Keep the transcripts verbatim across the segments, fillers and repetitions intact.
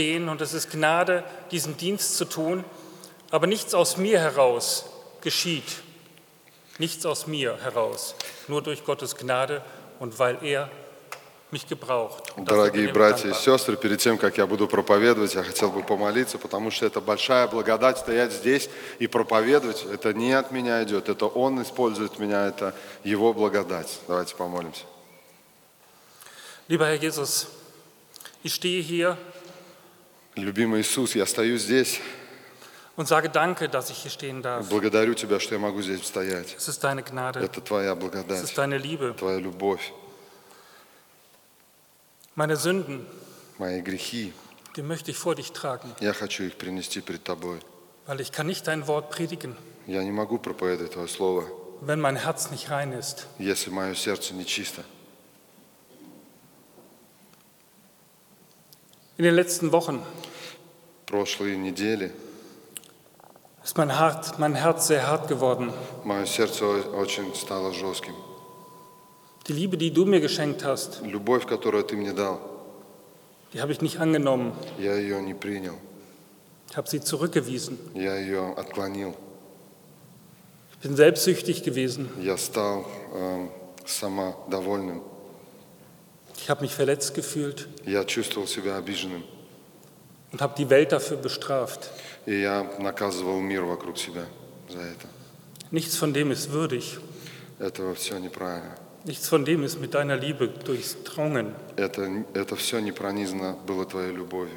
Und es ist Gnade, diesen Dienst zu tun, aber nichts aus mir heraus geschieht, nichts aus mir heraus, nur durch Gottes Gnade und weil er mich gebraucht. Дорогие братья и сестры, перед тем, как я буду проповедовать, я хотел бы помолиться, потому что это большая благодать стоять здесь и проповедовать. Это не от меня идет, это Он использует меня, это Его благодать. Давайте помолимся. Lieber Herr Jesus, ich stehe hier Любимый Иисус, я стою здесь. Und sage danke, dass ich hier stehen darf. Благодарю Тебя, что я могу здесь стоять. Es ist deine Gnade. Это Твоя Es благодать, ist deine Liebe. Твоя любовь. Meine Sünden, Мои грехи, die möchte ich vor dich tragen, я хочу их принести перед Тобой. weil ich kann nicht dein Wort predigen, Я не могу проповедовать Твое Слово, wenn mein Herz nicht rein ist. если мое сердце нечисто. In den letzten Wochen Прошлые недели ist mein Herz, mein Herz sehr hart geworden. мое сердце очень стало жестким. Die Liebe, die du mir geschenkt hast, Любовь, которую Ты мне дал, die habe ich nicht angenommen. я ее не принял. Ich habe sie zurückgewiesen. Я ее отклонил. Ich bin selbstsüchtig gewesen. Я стал э, самодовольным. Ich habe mich verletzt gefühlt Я чувствовал себя обиженным. und habe die Welt dafür bestraft. И я наказывал мир вокруг себя за это. Nichts von dem ist würdig. Это все неправильно. Nichts von dem ist mit deiner Liebe durchdrungen. Это, это все не пронизано было Твоей любовью.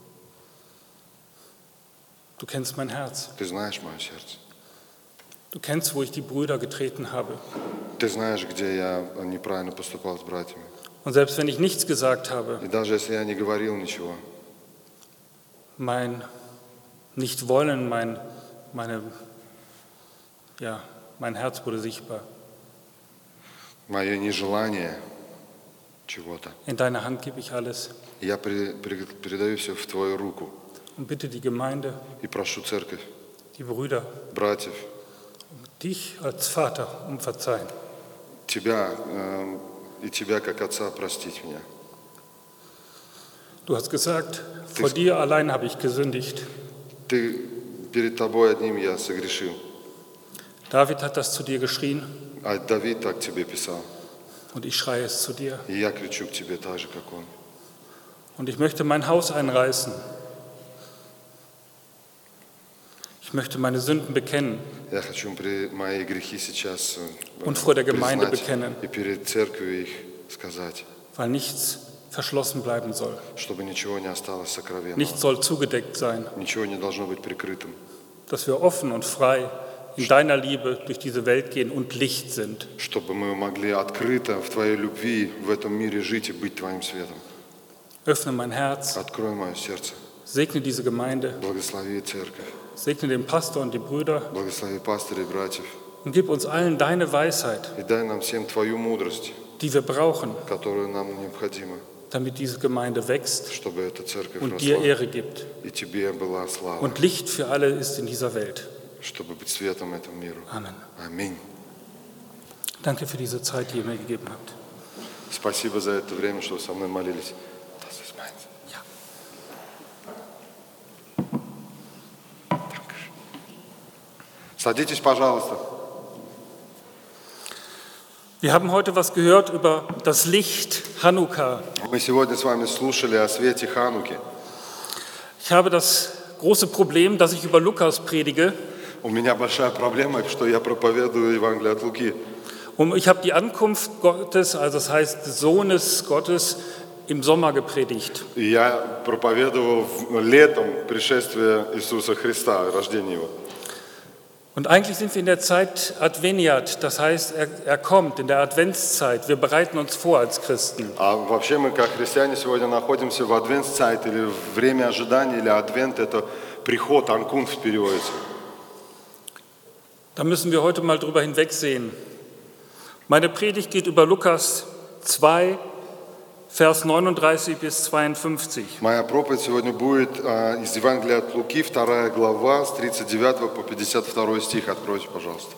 Du kennst mein Herz. Ты знаешь мое сердце. Du kennst, wo ich die Brüder getreten habe. Ты знаешь, где я неправильно поступал с братьями. Und selbst wenn ich nichts gesagt habe, И даже если я не говорил ничего, mein Nichtwollen, mein, meine, ja, mein Herz wurde sichtbar. мое нежелание чего-то, In deine Hand gebe ich alles я при- при- передаю все в Твою руку und bitte die Gemeinde, и прошу церковь, die Brüder, братьев, dich als Vater um Verzeihen. Тебя э, и Тебя как Отца простить меня. Du hast gesagt, vor dir allein habe ich gesündigt. Ты перед Тобой одним я согрешил, David hat das zu dir geschrien а Давид так Тебе писал. und ich schreie es zu dir. И я кричу к Тебе так же, как он. Und ich möchte mein Haus einreißen. Ich möchte meine Sünden bekennen Я хочу при- мои грехи сейчас э, und vor der Gemeinde признать bekennen, и перед церковью их сказать, weil nichts verschlossen bleiben soll. чтобы ничего не осталось сокровенного. Nichts soll zugedeckt sein, Ничего не должно быть прикрытым. dass wir offen und frei in deiner Liebe durch diese Welt gehen und Licht sind. Чтобы мы могли открыто в Твоей любви в этом мире жить и быть Твоим светом. Öffne mein Herz, Открой мое сердце. segne diese Gemeinde, Благослови церковь. segne den Pastor und die Brüder Благослови пастырей и братьев. und gib uns allen deine Weisheit, И дай нам всем Твою мудрость, die wir brauchen, которая нам необходима, damit diese Gemeinde wächst чтобы эта церковь und dir росла. Ehre gibt И Тебе была слава, und Licht für alle ist in dieser Welt. чтобы быть светом этому миру. Amen. Аминь. Danke für diese Zeit, die ihr mir gegeben habt. Спасибо за это время, что вы со мной молились. Das ist meins. Ja. Dankeschön. Садитесь, пожалуйста. Wir haben heute was gehört über das Licht Hanukkah. Мы сегодня с вами слушали о свете Хануки. Ich habe das große Problem, dass ich über Lukas predige. У меня большая проблема, что я проповедую Евангелие от Луки. Und ich habe die Ankunft Gottes, also das heißt des Sohnes Gottes, im Sommer gepredigt. И я проповедовал в- летом пришествие Иисуса Христа, рождение Его. Und eigentlich sind wir in der Zeit Adveniat, das heißt, er, er kommt in der Adventszeit. Wir bereiten uns vor als Christen. А вообще мы, как христиане, сегодня находимся в адвент-сайт, или время ожидания, или адвент – это приход, анкунфт переводится. Da müssen wir heute mal drüber hinwegsehen. Meine Predigt geht über Lukas zwei, Vers neununddreißig bis zweiundfünfzig. Моя проповедь сегодня будет а, из Евангелия от Луки, вторая глава, с тридцать девятого по пятьдесят второй стих. Откройте, пожалуйста.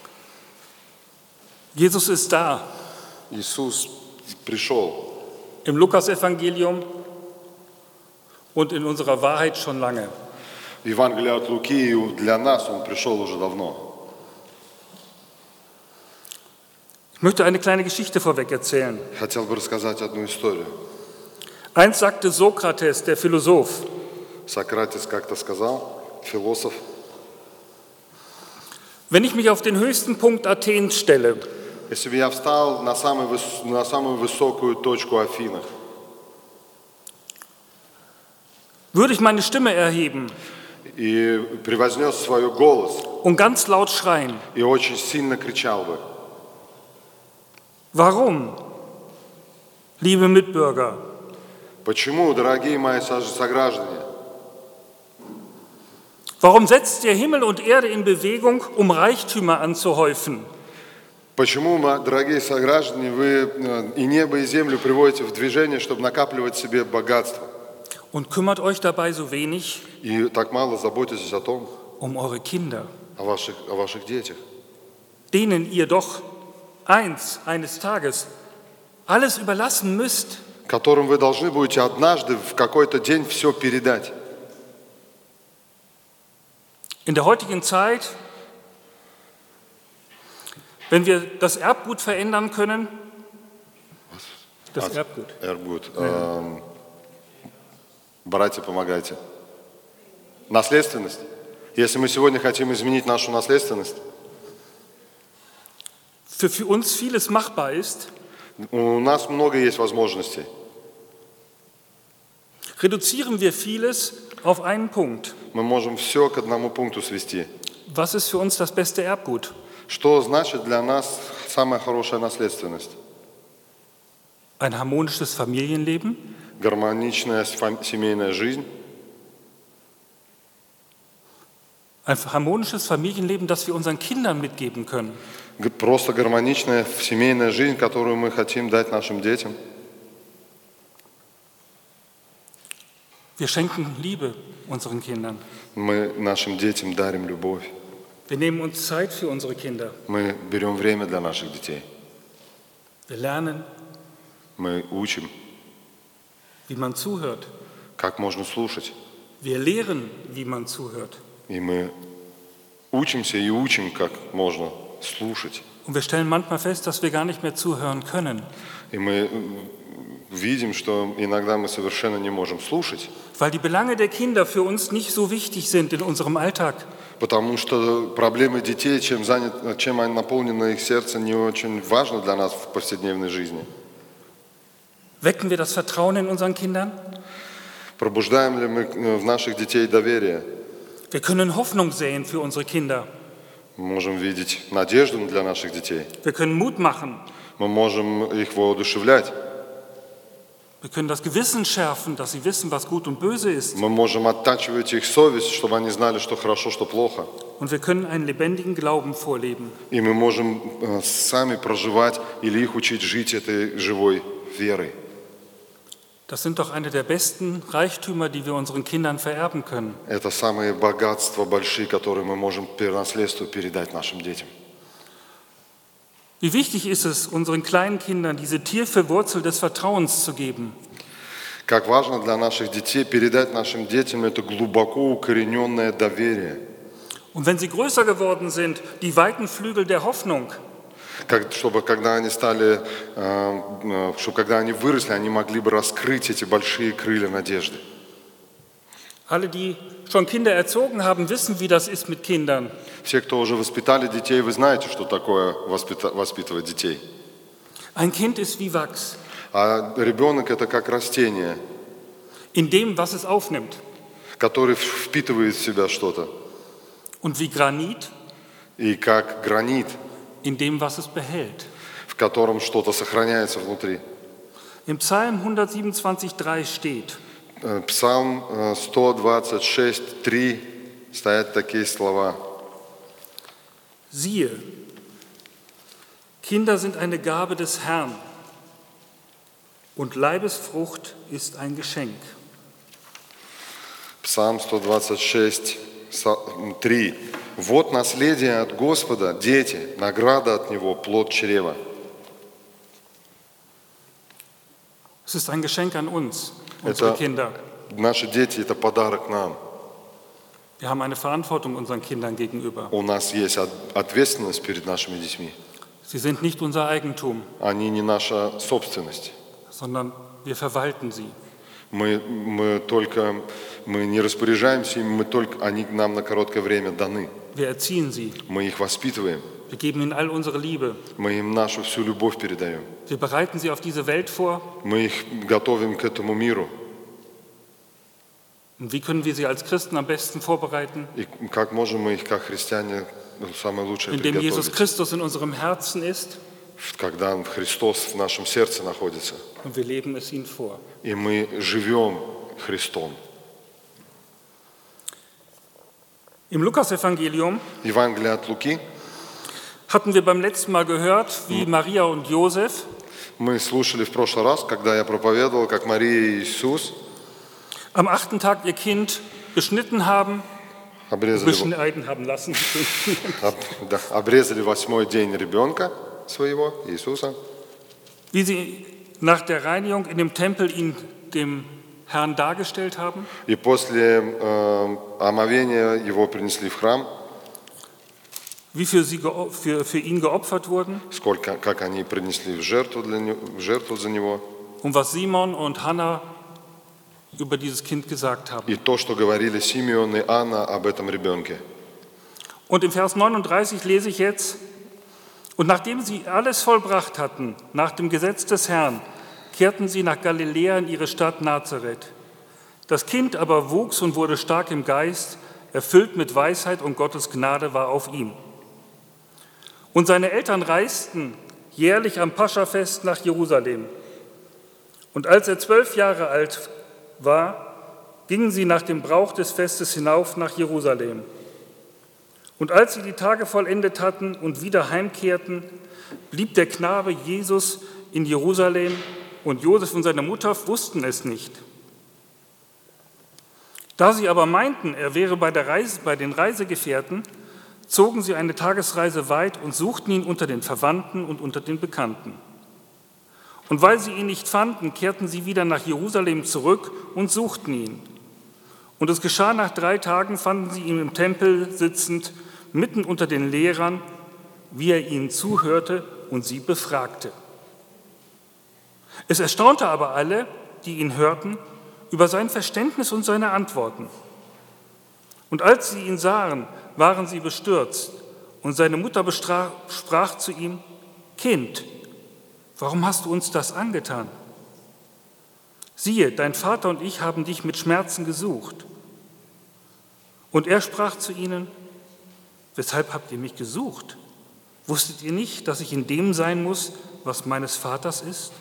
Jesus ist da. Иисус пришел. Im Lukas-Evangelium und in unserer Wahrheit schon lange. Евангелие от Луки и для нас он пришел уже давно. Ich möchte eine kleine Geschichte vorweg erzählen. Хотел бы рассказать одну историю. Einst sagte Sokrates, der Philosoph, Сократис как-то сказал, философ, wenn ich mich auf den höchsten Punkt Athens stelle если бы я встал на, самый выс- на самую высокую точку Афинах, würde ich meine Stimme erheben и превознес свой голос, und ganz laut schreien. и очень сильно кричал бы. Warum, liebe Mitbürger? Почему, дорогие мои со- сограждане, Warum setzt ihr Himmel und Erde in Bewegung, um Reichtümer anzuhäufen? почему, ма- дорогие сограждане, вы э, и небо, и землю приводите в движение, чтобы накапливать себе богатство? Und kümmert euch dabei so wenig И так мало заботитесь о том, um eure Kinder, о ваших, о ваших детях, denen ihr doch eins, eines Tages alles überlassen müsst. которым вы должны будете однажды в какой-то день все передать. In der heutigen Zeit, wenn wir das Erbgut verändern können, das Erbgut, Эргут. Эм, Братья, помогайте. Наследственность. Если мы сегодня хотим изменить нашу наследственность, für, für uns vieles machbar ist, у нас много есть возможностей. reduzieren wir vieles auf einen Punkt. Мы можем все к одному пункту свести. Was ist für uns das beste Erbgut? Что значит для нас самая хорошая наследственность? Ein harmonisches Familienleben, Гармоничная фам- семейная жизнь, ein harmonisches Familienleben, das wir unseren Kindern mitgeben können. г- просто гармоничная семейная жизнь, которую мы хотим дать нашим детям. Wir schenken Liebe unseren Kindern. Мы нашим детям дарим любовь. Wir nehmen uns Zeit für unsere Kinder. Мы берем время для наших детей. Wir lernen, Мы учим, wie man zuhört. как можно слушать. Wir lehren, wie man zuhört. И мы учимся и учим, как можно слушать. Und wir stellen manchmal fest, dass wir gar nicht mehr zuhören können, И мы видим, что иногда мы совершенно не можем слушать, weil die Belange der Kinder für uns nicht so wichtig sind in unserem Alltag. потому что проблемы детей, чем, занят, чем они наполнено их сердце, не очень важно для нас в повседневной жизни. Wecken wir das Vertrauen in unseren Kindern? Пробуждаем ли мы в наших детей доверие? Wir können Hoffnung säen für unsere Kinder. Мы можем видеть надежду для наших детей. Wir können Mut machen. Мы можем их воодушевлять. Wir können das Gewissen schärfen, dass sie wissen, was gut und böse ist. Мы можем оттачивать их совесть, чтобы они знали, что хорошо, что плохо. Und wir können einen lebendigen Glauben vorleben. И мы можем э, сами проживать или их учить жить этой живой верой. Das sind doch eine der besten Reichtümer, die wir unseren Kindern vererben können. Это самые богатства большие, которые мы можем по наследству передать нашим детям. Wie wichtig ist es, unseren kleinen Kindern diese tiefe Wurzel des Vertrauens zu geben. Как важно для наших детей передать нашим детям это глубоко укорененное доверие. Und wenn sie größer geworden sind, die weiten Flügel der Hoffnung. Как, чтобы когда они стали, э, э, чтобы когда они выросли, они могли бы раскрыть эти большие крылья надежды. Alle, die schon Kinder erzogen haben, wissen, wie das ist mit Kindern. Все, кто уже воспитали детей, вы знаете, что такое воспита- воспитывать детей. Ein Kind ist wie Wachs, А ребенок это как растение, in dem, was es aufnimmt. который впитывает в себя что-то, Und wie Granit, и как гранит, in dem, was es behält. в котором что-то сохраняется внутри. Im Psalm hundertsiebenundzwanzig Komma drei steht: Э, Псалм э, сто двадцать шесть три стоят такие слова. Siehe, Kinder sind eine Gabe des Herrn und Leibesfrucht ist ein Geschenk. Псалм сто двадцать шесть три. Вот наследие от Господа, дети, награда от Него, плод чрева. Es ist ein Geschenk an uns, unsere Это, Kinder. наши дети – это подарок нам. Wir haben eine Verantwortung unseren Kindern gegenüber. У нас есть от- ответственность перед нашими детьми. Sie sind nicht unser Eigentum, Они не наша собственность. sondern wir verwalten sie. Мы, мы только, мы не распоряжаемся ими, мы только, они нам на короткое время даны. Wir erziehen sie. Мы их воспитываем, Wir geben ihnen all unsere Liebe. мы им нашу всю любовь передаем. Wir bereiten sie auf diese Welt vor. Мы их готовим к этому миру. Und wie können wir sie als Christen am besten vorbereiten? И как можем мы их, как христиане, самое лучшее Indem Jesus приготовить, Christus in unserem Herzen ist когда Христос в нашем сердце находится, und wir leben es ihnen vor. и мы живем Христом. Im Lukasevangelium Евангелие от Луки. hatten wir beim letzten Mal gehört, wie Maria und Josef Мы слушали в прошлый раз, когда я проповедовал, как Мария и Иисус am achten Tag ihr Kind beschnitten haben, обрезали, beschneiden haben lassen, об- да, обрезали восьмой день ребенка своего, Иисуса. wie sie nach der Reinigung in dem Tempel ihn dem Herrn dargestellt haben. И после э, омовения его принесли в храм, Wie für, sie, geo- für, für ihn geopfert wurden сколько, как они принесли в жертву, для него, в жертву за него. und was Simon und Hannah über dieses Kind gesagt haben. И то, что говорили Симеон и Анна об этом ребенке. Und im Vers neununddreißig lese ich jetzt, und nachdem sie alles vollbracht hatten, nach dem Gesetz des Herrn, kehrten sie nach Galiläa in ihre Stadt Nazareth. Das Kind aber wuchs und wurde stark im Geist, erfüllt mit Weisheit und Gottes Gnade war auf ihm. Und seine Eltern reisten jährlich am Paschafest nach Jerusalem. Und als er zwölf Jahre alt war, gingen sie nach dem Brauch des Festes hinauf nach Jerusalem. Und als sie die Tage vollendet hatten und wieder heimkehrten, blieb der Knabe Jesus in Jerusalem und Josef und seine Mutter wussten es nicht. Da sie aber meinten, er wäre bei, der Reise, bei den Reisegefährten, zogen sie eine Tagesreise weit und suchten ihn unter den Verwandten und unter den Bekannten. Und weil sie ihn nicht fanden, kehrten sie wieder nach Jerusalem zurück und suchten ihn. Und es geschah nach drei Tagen, fanden sie ihn im Tempel sitzend, mitten unter den Lehrern, wie er ihnen zuhörte und sie befragte. Es erstaunte aber alle, die ihn hörten, über sein Verständnis und seine Antworten. Und als sie ihn sahen, waren sie bestürzt. Und seine Mutter bestra- sprach zu ihm, Kind, warum hast du uns das angetan? Siehe, dein Vater und ich haben dich mit Schmerzen gesucht. Und er sprach zu ihnen, weshalb habt ihr mich gesucht? Wusstet ihr nicht, dass ich in dem sein muss, was meines Vaters ist?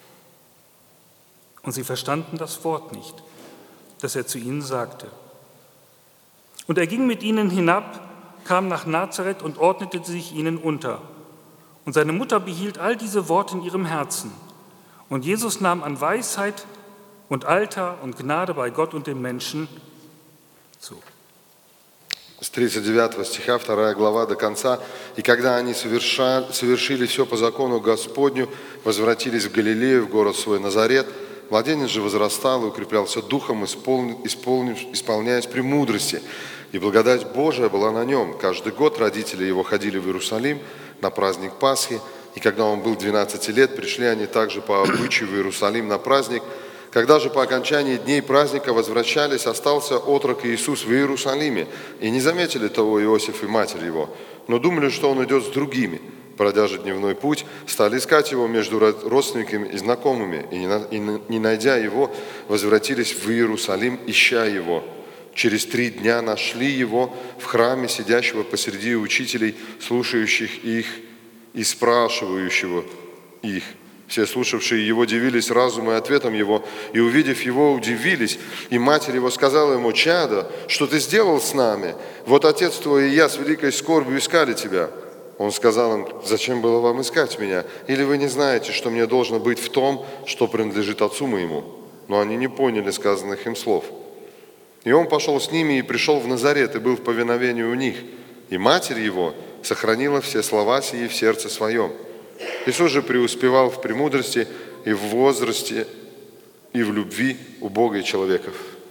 Und sie verstanden das Wort nicht, das er zu ihnen sagte. Und er ging mit ihnen hinab, kam nach Nazareth und ordnete sich ihnen unter. Und seine Mutter behielt all diese Worte in ihrem Herzen. Und Jesus nahm an Weisheit und Alter und Gnade bei Gott und den Menschen zu. С тридцать девятого стиха, вторая глава до конца. «И когда они совершали, совершили все по закону Господню, возвратились в Галилею, в город свой Назарет, младенец же возрастал и укреплялся духом, исполни- исполни- исполняясь премудрости. И благодать Божия была на нем. Каждый год родители его ходили в Иерусалим на праздник Пасхи, и когда он был двенадцати лет, пришли они также по обычаю в Иерусалим на праздник. Когда же по окончании дней праздника возвращались, остался отрок Иисус в Иерусалиме, и не заметили того Иосиф и матерь его, но думали, что он идет с другими. Пройдя же дневной путь, стали искать его между родственниками и знакомыми, и, не, на- и на- не найдя его, возвратились в Иерусалим, ища его. Через три дня нашли его в храме, сидящего посреди учителей, слушающих их и спрашивающего их. Все слушавшие его дивились разуму и ответом его, и, увидев его, удивились. И матерь его сказала ему, «Чадо, что ты сделал с нами? Вот отец твой и я с великой скорбью искали тебя». Он сказал им, «Зачем было вам искать меня? Или вы не знаете, что мне должно быть в том, что принадлежит отцу моему?» Но они не поняли сказанных им слов. И он пошел с ними и пришел в Назарет, и был в повиновении у них. И матерь его сохранила все слова сии в сердце своем. Иисус же преуспевал в премудрости и в возрасте, и в любви у Бога и человеков.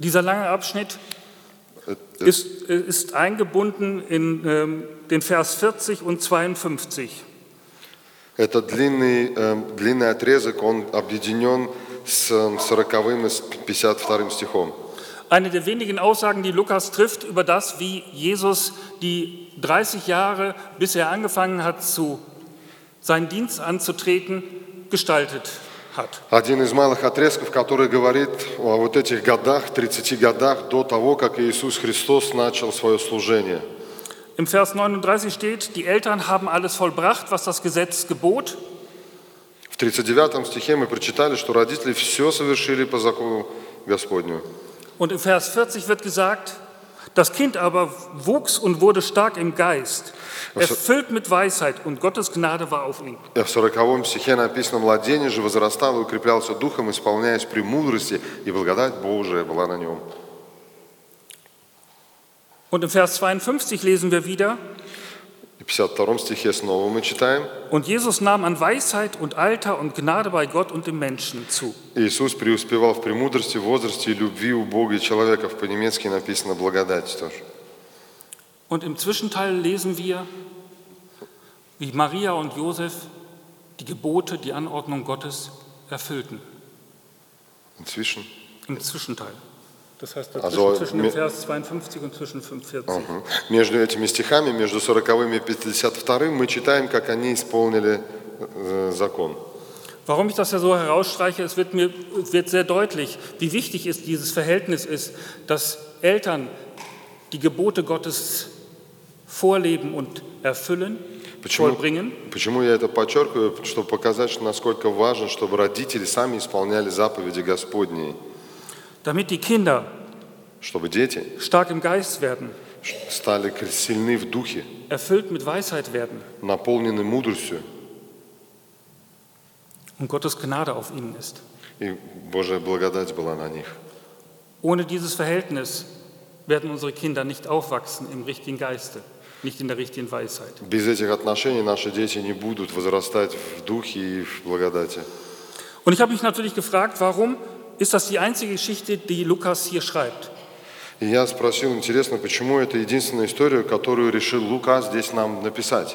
Dieser lange Abschnitt ist, ist eingebunden in ähm, den Vers vierzig und zweiundfünfzig. Этот длинный, э, длинный отрезок, он объединен с сороковым и с пятьдесят вторым стихом. Eine der wenigen Aussagen, die Lukas trifft über das, wie Jesus die dreißig Jahre, bis er angefangen hat, zu, seinen Dienst anzutreten, gestaltet hat. Один из малых отрезков, который говорит о вот этих годах, тридцати годах до того, как Иисус Христос начал свое служение. Im Vers neununddreißig steht, die Eltern haben alles vollbracht, was das Gesetz gebot. В тридцать девятом стихе мы прочитали, что родители все совершили по закону Господню. Und im Vers vierzig wird gesagt, das Kind aber wuchs und wurde stark im Geist, erfüllt mit Weisheit, und Gottes Gnade war auf ihm. В сороковом стихе написано: «Младенец же возрастал и укреплялся духом, исполняясь премудрости, и благодать Божия была на нем». Und im Vers zweiundfünfzig lesen wir wieder, В пятьдесят втором стихе снова мы читаем: und Jesus nahm an Weisheit und Alter und Gnade bei Gott und dem Menschen zu. Иисус преуспевал в премудрости, возрасте и любви у Бога и человека. По-немецки написано «благодать» тоже. Und im Zwischenteil lesen wir, wie Maria und Josef die Gebote, die Anordnung Gottes erfüllten. Inzwischen. Im Zwischenteil. Das heißt, dazwischen, Also, zwischen dem Vers zweiundfünfzig und zwischen fünfundvierzig. Угу. Между этими стихами, между сороковым и пятьдесят вторым, мы читаем, как они исполнили э, закон. Warum ich das ja so herausstreiche, es wird mir wird sehr deutlich, wie wichtig ist dieses Verhältnis ist, dass Eltern die Gebote Gottes vorleben und erfüllen, Почему, vollbringen. почему я это подчеркиваю? Чтобы показать, что насколько важно, чтобы родители сами исполняли заповеди Господние. Damit die Kinder Чтобы дети stark im Geist werden, стали сильны в духе, erfüllt mit Weisheit werden наполнены мудростью, und Gottes Gnade auf ihnen ist. и Божья благодать была на них. Ohne dieses Verhältnis werden unsere Kinder nicht aufwachsen im richtigen Geiste, nicht in der richtigen Weisheit. Без этих отношений наши дети не будут возрастать в духе и в благодати. Und ich habe mich natürlich gefragt, warum ist das die einzige Geschichte, die Lukas hier schreibt? И я спросил, интересно, почему это единственная история, которую решил Лука здесь нам написать?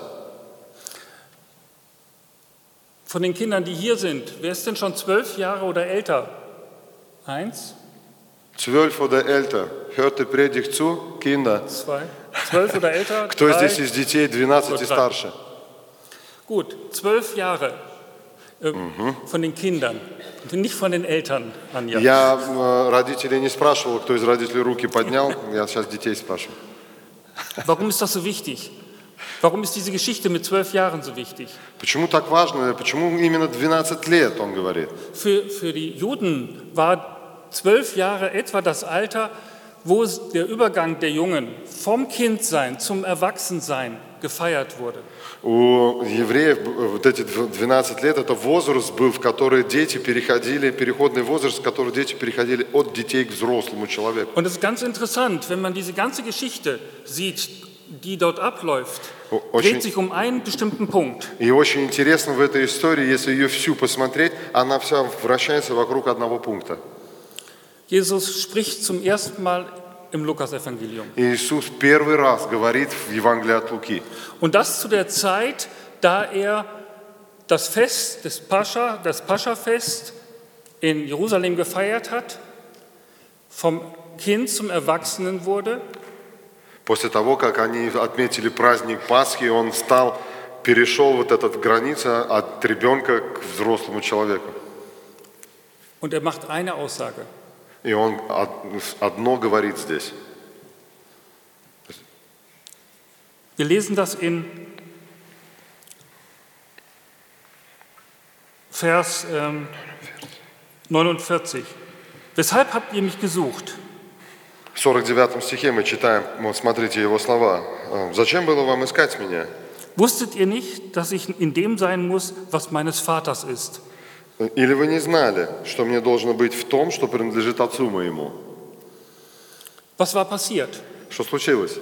Von den Kindern, die hier sind, wer ist denn schon zwölf Jahre oder älter? Eins, Zwölf oder älter. Hört die Predigt zu, Kinder. zwei, zwölf oder älter? Кто drei. здесь из детей двенадцать и старше? Gut, zwölf Jahre äh, von den Kindern, nicht von den Eltern, Anja. Я э, родителей не спрашивал, кто из родителей руки поднял. Я сейчас детей спрашиваю. Warum ist das so wichtig? Warum ist diese Geschichte mit zwölf Jahren so wichtig? Почему так важно? Почему именно двенадцать лет, он говорит? Für, für die Juden war zwölf Jahre etwa das Alter, wo es der Übergang der Jungen vom Kindsein zum Erwachsensein gefeiert wurde. У евреев вот эти двенадцать лет, это возраст был, в который дети переходили, переходный возраст, в который дети переходили от детей к взрослому человеку. Und es ist ganz interessant, wenn man diese ganze Geschichte sieht, die dort abläuft, dreht sich um einen bestimmten Punkt. И очень интересно в этой истории, если ее всю посмотреть, она вся вращается вокруг одного пункта. Jesus spricht zum ersten Mal im Lukasevangelium. Иисус первый раз говорит в Евангелии от Луки. Und das zu der Zeit, da er das Fest des Pascha, das Pascha-Fest in Jerusalem gefeiert hat, vom Kind zum Erwachsenen wurde. После того, как они отметили праздник Пасхи, он стал, перешел вот эту границу от ребенка к взрослому человеку. Und er macht eine Aussage. И он одно говорит здесь. Wir lesen das in Vers ähm, neunundvierzig. Weshalb habt ihr mich gesucht? В сорок девятом стихе мы читаем, вот смотрите его слова. «Зачем было вам искать меня? Wusstet ihr nicht, dass ich in dem sein muss, was meines Vaters ist? Или вы не знали, что мне должно быть в том, что принадлежит отцу моему?» Was war passiert? Что случилось?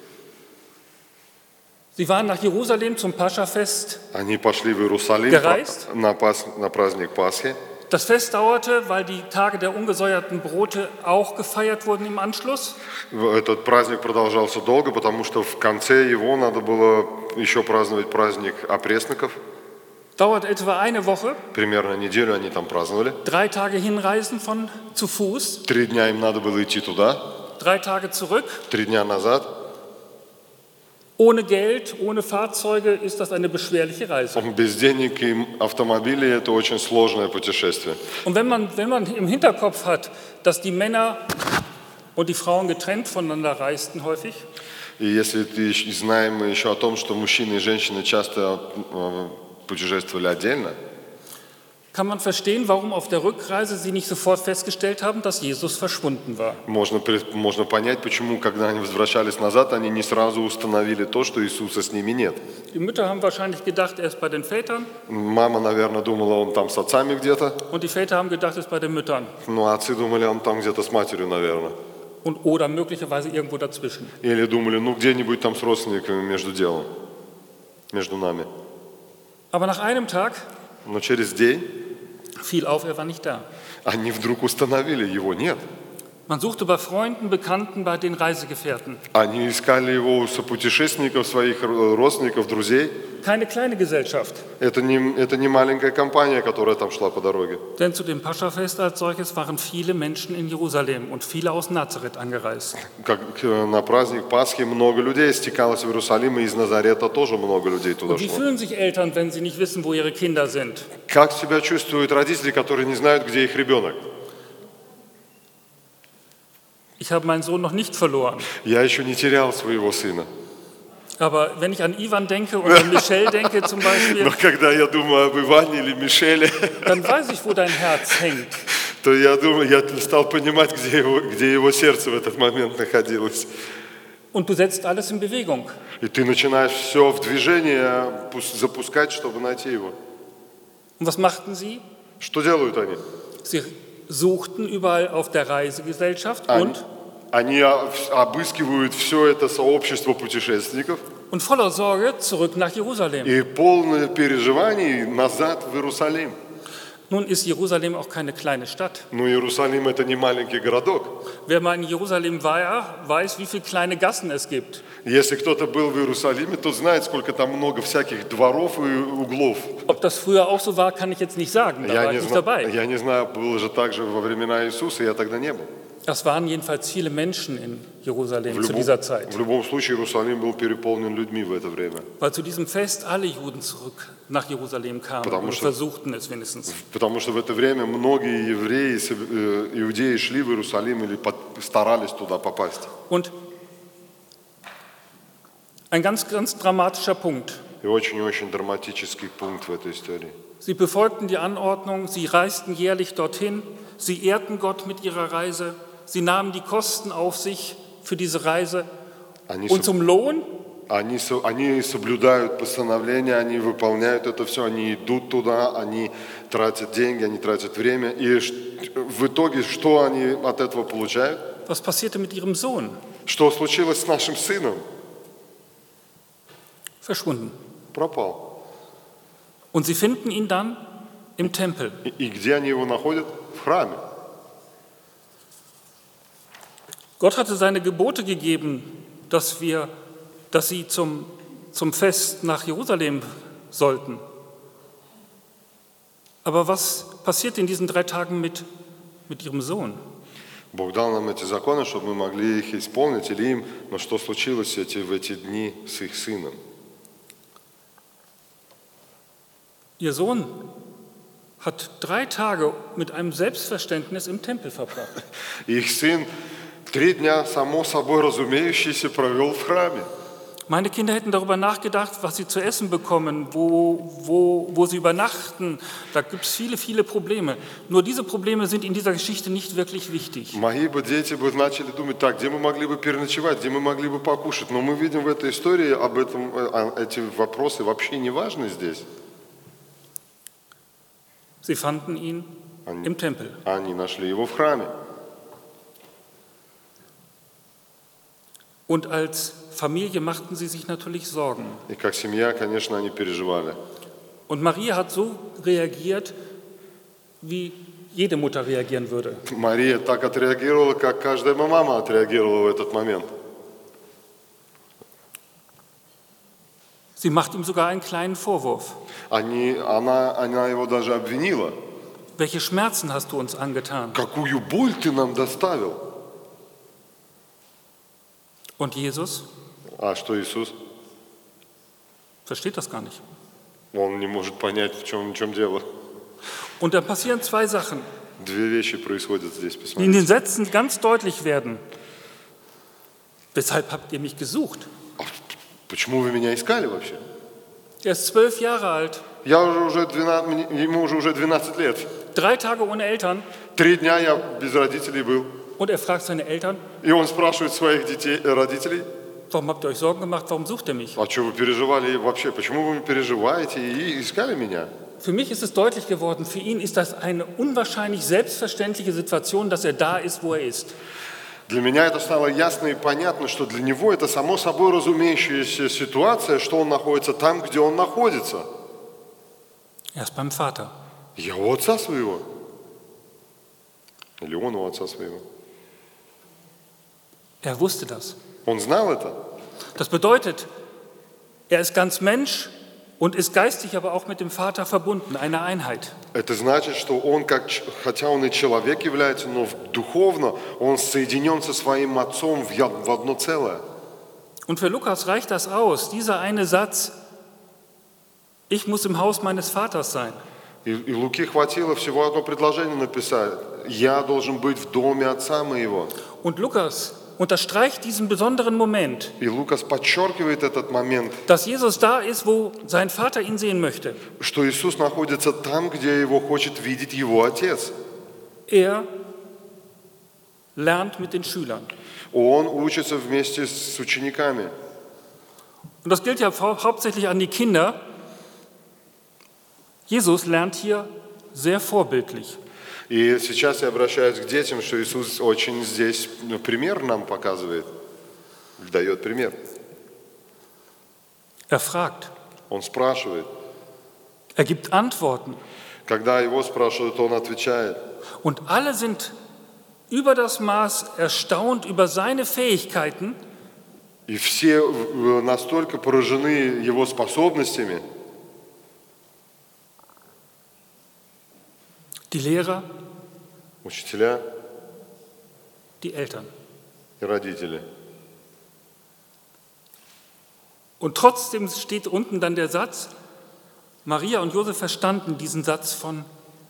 Sie waren nach Jerusalem zum Pascha-Fest Они пошли в Иерусалим gereist. на, Пас, на праздник Пасхи. Das Fest dauerte, weil die Tage der ungesäuerten Brote auch gefeiert wurden im Anschluss. Этот праздник продолжался долго, потому что в конце его надо было еще праздновать праздник опресноков. Dauert etwa eine Woche. Примерно неделю они там праздновали. Drei Tage hinreisen von zu Fuß. Три дня им надо было идти туда. Drei Tage zurück. Три дня назад. Ohne Geld, ohne Fahrzeuge ist das eine beschwerliche Reise. Без денег и автомобилей это очень сложное путешествие. Und wenn man, wenn man im Hinterkopf hat, dass die Männer und die Frauen getrennt voneinander reisten häufig. И если ты знаем мы еще о том, что мужчины и женщины часто путешествовали отдельно, kann man verstehen, warum auf der Rückreise sie nicht sofort festgestellt haben, dass Jesus verschwunden war. Можно, можно понять, почему, когда они возвращались назад, они не сразу установили то, что Иисуса с ними нет. Die Mütter haben wahrscheinlich gedacht, er ist bei den Vätern. Мама, наверное, думала, он там с отцами где-то. Und die Väter haben gedacht, er ist bei den Müttern. Ну, отцы думали, он там где-то с матерью, наверное. Und, oder möglicherweise irgendwo dazwischen. Или думали, ну, где-нибудь там с родственниками между делом, между нами. Aber nach einem Tag Но через день fiel auf, er war nicht da. они вдруг установили, его нет. Man suchte bei Freunden, Bekannten, bei den Reisegefährten. Они искали его у сопутешественников, своих родственников, друзей. Keine kleine Gesellschaft. Это не, это не маленькая компания, которая там шла по дороге. Denn zu dem Paschafest als solches waren viele Menschen in Jerusalem und viele aus Nazareth angereist. Как на праздник Пасхи много людей стекалось в Иерусалим, и из Назарета тоже много людей туда Und wie шло. fühlen sich Eltern, wenn sie nicht wissen, wo ihre Kinder sind? Как себя чувствуют родители, которые не знают, где их ребенок? Ich habe meinen Sohn noch nicht verloren. Я еще не терял своего сына. Aber wenn ich an Ivan denke und an Michelle denke zum Beispiel, Но когда я думаю об Иване или Мишеле, dann weiß ich, wo dein Herz hängt. то я думаю, я стал понимать, где его, где его сердце в этот момент находилось. Und du setzt alles in Bewegung. И ты начинаешь все в движение запускать, чтобы найти его. Und was machten sie? Что делают они? Sie suchten überall auf der Reisegesellschaft Они, und, они обыскивают все это сообщество путешественников und voller Sorge zurück nach Jerusalem. и полное переживаний назад в Иерусалим. Nun ist Jerusalem auch keine kleine Stadt. Но Иерусалим это не маленький городок. Wer mal in Jerusalem war, weiß, wie viele kleine Gassen es gibt. Если кто-то был в Иерусалиме, то знает, сколько там много всяких дворов и углов. Ob das früher auch so war, kann ich jetzt nicht sagen. Da Я war не, ich nicht зна- dabei. я не знаю, было же так же во времена Иисуса, я тогда не был. Es waren jedenfalls viele Menschen in Jerusalem В zu любом, dieser Zeit. в любом случае Иерусалим был переполнен людьми в это время. Weil zu diesem Fest alle Juden zurück nach Jerusalem kamen Потому oder что- versuchten es wenigstens. Потому что в это время многие евреи, э, иудеи шли в Иерусалим или под- старались туда попасть. Und ein ganz, ganz dramatischer Punkt. И очень-очень драматический пункт в этой истории. Sie befolgten die Anordnung, sie reisten jährlich dorthin, sie ehrten Gott mit ihrer Reise, sie nahmen die Kosten auf sich für diese Reise Они, und соб- zum Lohn они со- они соблюдают постановления, они выполняют это все, они идут туда, они тратят деньги, они тратят время. И ш- в итоге что они от этого получают? Was passierte mit ihrem Sohn? Что случилось с нашим сыном? Verschwunden. Пропал. Und sie finden ihn dann im Tempel. И, и где они его находят? В храме. Gott hatte seine Gebote gegeben, dass, wir, dass sie zum, zum Fest nach Jerusalem sollten. Aber was passiert in diesen drei Tagen mit, mit ihrem Sohn? Бог дал нам эти законы, чтобы мы могли их исполнить, или им, но что случилось эти, в эти дни с их сыном? Ihr Sohn hat drei Tage mit einem Selbstverständnis im Tempel verbracht. Их сын три дня, само собой разумеющийся, провел в храме. Meine Kinder hätten darüber nachgedacht, was sie zu essen bekommen, wo, wo, wo sie übernachten. Da gibt es viele, viele Probleme. Nur diese Probleme sind in dieser Geschichte nicht wirklich wichtig. Мои бы дети бы начали думать, так, где мы могли бы переночевать, где мы могли бы покушать. Но мы видим в этой истории, об этом, э, эти вопросы вообще не важны здесь. Sie fanden ihn Они, im Tempel. они нашли его в храме. Und als Familie machten sie sich natürlich Sorgen. И как семья, конечно, они переживали. Und Maria hat so reagiert, wie jede Mutter reagieren würde. Мария так отреагировала, как каждая мама отреагировала в этот момент. Sie macht ihm sogar einen kleinen Vorwurf. Они, она, она его даже обвинила. Welche Schmerzen hast du uns angetan? Какую боль ты нам доставил? Und Jesus А что Иисус? versteht das gar nicht. Он не может понять, в чем, в чем дело. Und dann passieren zwei Sachen, Две вещи происходят здесь, die in den посмотрите. Sätzen ganz deutlich werden. Weshalb habt ihr mich gesucht? А почему вы меня искали вообще? Er ist zwölf Jahre alt, Я уже, уже двенадцать, мне- ему уже уже двенадцать лет. drei Tage ohne Eltern, Три дня я без родителей был. und er fragt seine Eltern, И он спрашивает своих детей, э, родителей, warum habt ihr euch Sorgen gemacht, warum sucht ihr mich? а что вы переживали вообще? Почему вы переживаете и искали меня? Für mich ist es deutlich geworden, für ihn ist das eine unwahrscheinlich selbstverständliche Situation, dass er da ist, wo er ist. Для меня это стало ясно и понятно, что для него это само собой разумеющаяся ситуация, что он находится там, где он находится. Er ist beim Vater. Я у отца своего. Или он у отца своего. Er wusste das. Он знал это. Das bedeutet, er ist ganz Mensch und ist geistig aber auch mit dem Vater verbunden, eine Einheit. Это значит, что он, как, ч- хотя он и человек является, но в- духовно он соединен со своим отцом в, я- в одно целое. Und für Lukas reicht das aus, dieser eine Satz, ich muss im Haus meines Vaters sein. И, и Луки хватило всего одно предложение написать. Я должен быть в доме отца моего. Und Lukas unterstreicht diesen besonderen Moment, И Лукас подчеркивает этот момент, dass Jesus da ist, wo sein Vater ihn sehen möchte. что Иисус находится там, где его хочет видеть его отец. Er lernt mit den Schülern. Он учится вместе с учениками. Und das gilt ja hau- hauptsächlich an die Kinder. Jesus lernt hier sehr vorbildlich. И сейчас я обращаюсь к детям, что Иисус очень здесь ну, пример нам показывает, дает пример. Er fragt, Он спрашивает. er gibt Antworten Когда его спрашивают, он отвечает. und alle sind über das Maß erstaunt über seine Fähigkeiten, И все э, настолько поражены его способностями. die Lehrer, Учителя die Eltern. и родители. Und trotzdem steht unten dann der Satz, Maria und Josef verstanden diesen Satz von,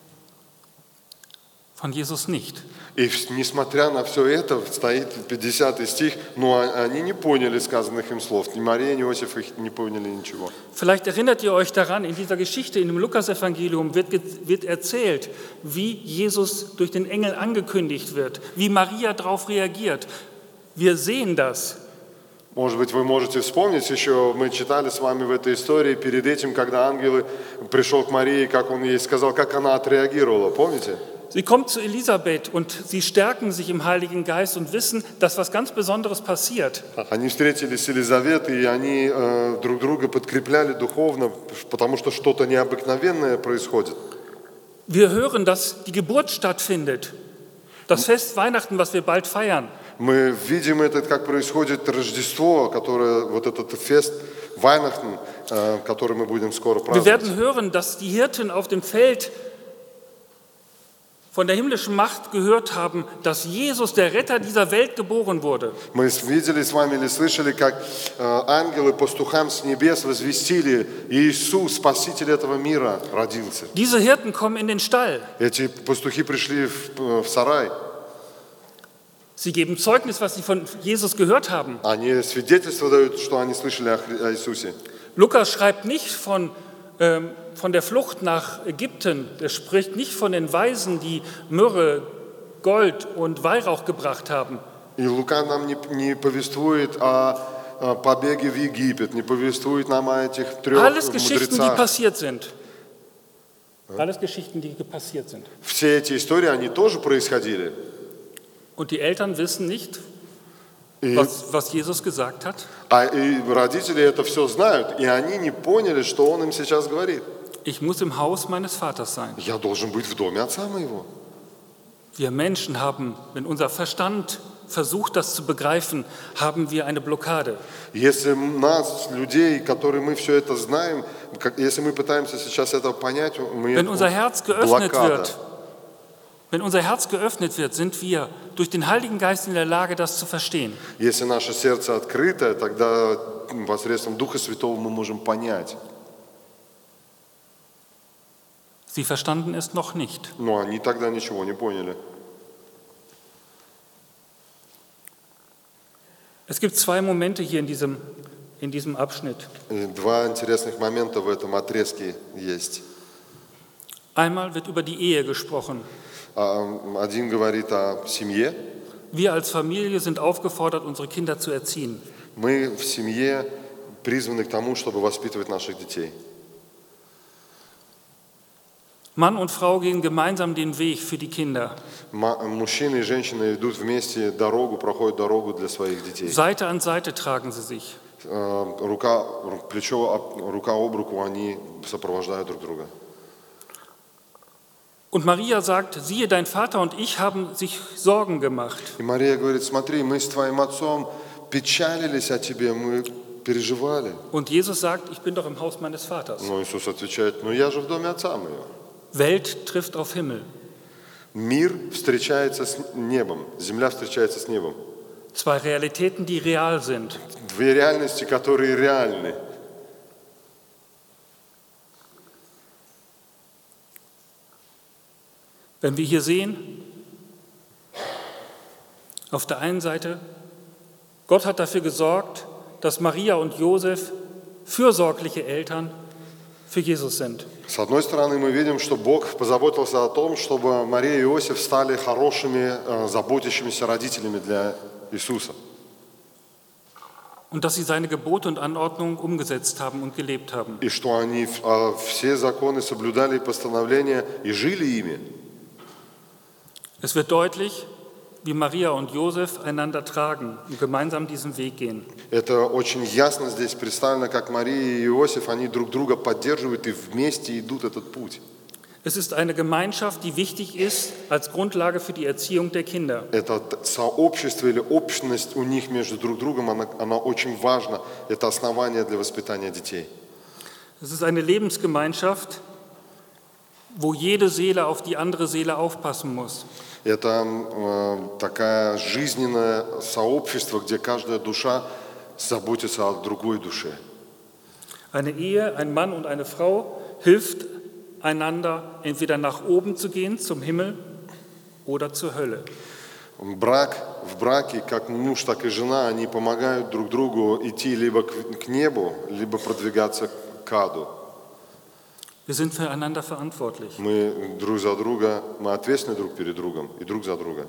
von Jesus nicht. И в- несмотря на все это, стоит пятидесятый стих, но а- они не поняли сказанных им слов. Ни Мария, ни Иосиф их не поняли ничего. Vielleicht erinnert ihr euch daran, in dieser Geschichte, in dem Lukasevangelium wird, ge- wird erzählt, wie Jesus durch den Engel angekündigt wird, wie Maria darauf reagiert. Wir sehen das. Может быть, вы можете вспомнить еще, мы читали с вами в этой истории перед этим, когда ангел пришел к Марии, как он ей сказал, как она отреагировала, помните? Sie kommt zu Elisabeth und sie stärken sich im Heiligen Geist und wissen, dass was ganz Besonderes passiert. Они встретились с Елизаветой, и они э, друг друга подкрепляли духовно, потому что что-то необыкновенное происходит. Wir hören, dass die Geburt stattfindet. Das Fest Weihnachten, was wir bald feiern. Мы видим это, как происходит Рождество, которое, вот этот фест Weihnachten, э, который мы будем скоро Wir праздновать. werden hören, dass die Hirten auf dem Feld von der himmlischen Macht gehört haben, dass Jesus, der Retter dieser Welt, geboren wurde. Мы видели с вами или слышали, как э, ангелы пастухам с небес возвестили, Иисус, Спаситель этого мира, родился. Diese Hirten kommen in den Stall. Эти пастухи пришли в, в сарай. Sie geben Zeugnis, was sie von Jesus gehört haben. Они свидетельство дают, что они слышали о, Хри- о Иисусе. Lukas schreibt nicht von, ähm, von der Flucht nach Ägypten. Er spricht nicht von den Weisen, die Myrrhe, Gold und Weihrauch gebracht haben. И Лука нам не, не повествует о, о побеге в Египет, не повествует нам о этих трех Alles Geschichten, die мудрецах. passiert sind. Alles Geschichten, die passiert sind. Все эти истории, они тоже происходили. Und die Eltern wissen nicht, И, was, was Jesus gesagt hat. а, и родители это все знают, и они не поняли, что он им сейчас говорит. Ich muss im Haus meines Vaters sein. Я должен быть в доме отца моего. Wir Menschen haben, wenn unser Verstand versucht, das zu begreifen, haben wir eine Blockade. Если нас, людей, которые мы все это знаем, как, если мы пытаемся сейчас это понять, мы Wenn unser Herz geöffnet блокада. wird, wenn unser Herz geöffnet wird, sind wir durch den Heiligen Geist in der Lage, das zu verstehen. Если наше сердце открыто, тогда посредством Духа Святого мы можем понять. Sie verstanden es noch nicht. Но они тогда ничего не поняли. Es gibt zwei Momente hier in diesem, in diesem Abschnitt. И два интересных момента в этом отрезке есть. Einmal wird über die Ehe gesprochen. А, Один говорит о семье. Wir als Familie sind aufgefordert, unsere Kinder zu erziehen. Мы в семье призваны к тому, чтобы воспитывать наших детей. Mann und Frau gehen gemeinsam den Weg für die Kinder. Мужчины и женщины идут вместе дорогу, проходят дорогу для своих детей. Seite an Seite tragen sie sich. Рука, плечо, рука об руку, они сопровождают друг друга. Und Maria sagt, siehe, dein Vater und ich haben sich Sorgen gemacht. И Мария говорит, смотри, мы с твоим отцом печалились о тебе, мы переживали. Und Jesus sagt, ich bin doch im Haus meines Vaters. Но Иисус отвечает, ну я же в доме отца моего. Welt trifft auf Himmel. Мир встречается с небом, земля встречается с небом. Zwei Realitäten, die real sind. Две реальности, которые реальны. Wenn wir hier sehen, auf der einen Seite, Gott hat dafür gesorgt, dass Maria und Josef fürsorgliche Eltern für Jesus sind. С одной стороны, мы видим, что Бог позаботился о том, чтобы Мария и Иосиф стали хорошими, заботящимися родителями для Иисуса. Und dass sie seine Gebote und Anordnungen umgesetzt haben und gelebt haben. И что они все законы соблюдали и постановления и жили ими. Es wird deutlich, wie Maria und Josef einander tragen und gemeinsam diesen Weg gehen. Это очень ясно здесь представлено, как Мария и Иосиф, они друг друга поддерживают и вместе идут этот путь. Es ist eine Gemeinschaft, die wichtig ist als Grundlage für die Erziehung der Kinder. Это сообщество или общность у них между друг другом, она, она очень важна. Это основание для воспитания детей. Es ist eine Lebensgemeinschaft, wo jede Seele auf die andere Seele aufpassen muss. Это э, такое жизненное сообщество, где каждая душа заботится о другой душе. Eine Ehe, ein Mann und eine Frau hilft einander, entweder nach oben zu gehen, zum Himmel, oder zur Hölle. Брак, в браке, как муж, так и жена, они помогают друг другу идти либо к, к небу, либо продвигаться к аду. Wir sind füreinander verantwortlich. Мы друг за друга, мы ответственны друг перед другом и друг за друга.